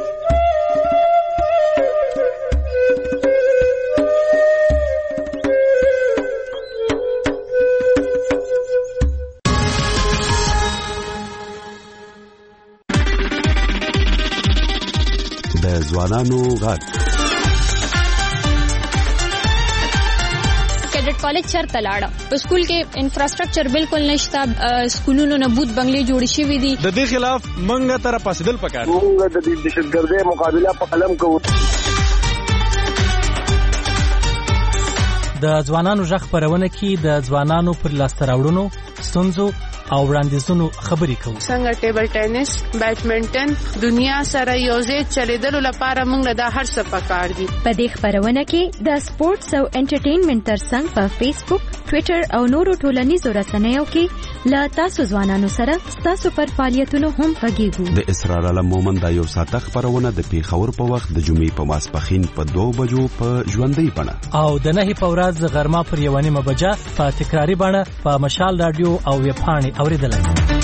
د ځوانانو غږ کالج چرته لاړه په سکول کې انفراستراکچر بالکل نشته، سکولونو نه بوت بنگلې جوړ شوي دي. د دې خلاف منګه تر پاسدل پکار موږ د دهشتګردۍ مقابله په قلم کوو. د ځوانانو غږ خبرونه کې د ځوانانو پر لاسته راوړنو، ستونزو او وړاندیزونو خبرې کوو. څنګه ټیبل ټینس، بیډمنټن دنیا سره یوځای چلیدلو لپاره موږ دا هر څه پکار دي. په دې خبرونه کې د سپورتس او انټرټینمنت ترڅنګ په فیسبوک، ټوئیټر او نورو ټولنیزو رسنیو کې لا تاسو ځوانانو سره تاسو پر فعالیتونو هم غږیږو. د اسرار علم مومند دا یو ساعته خبرونه د پیښور په وخت د جمعې په ماسپښین په 2 بجو په ژوندۍ بڼه او د 9 په ورځ غرمه پر 1:30 بجه په تکراری بڼه په مشال رادیو او ویب پاڼې اوریدلای.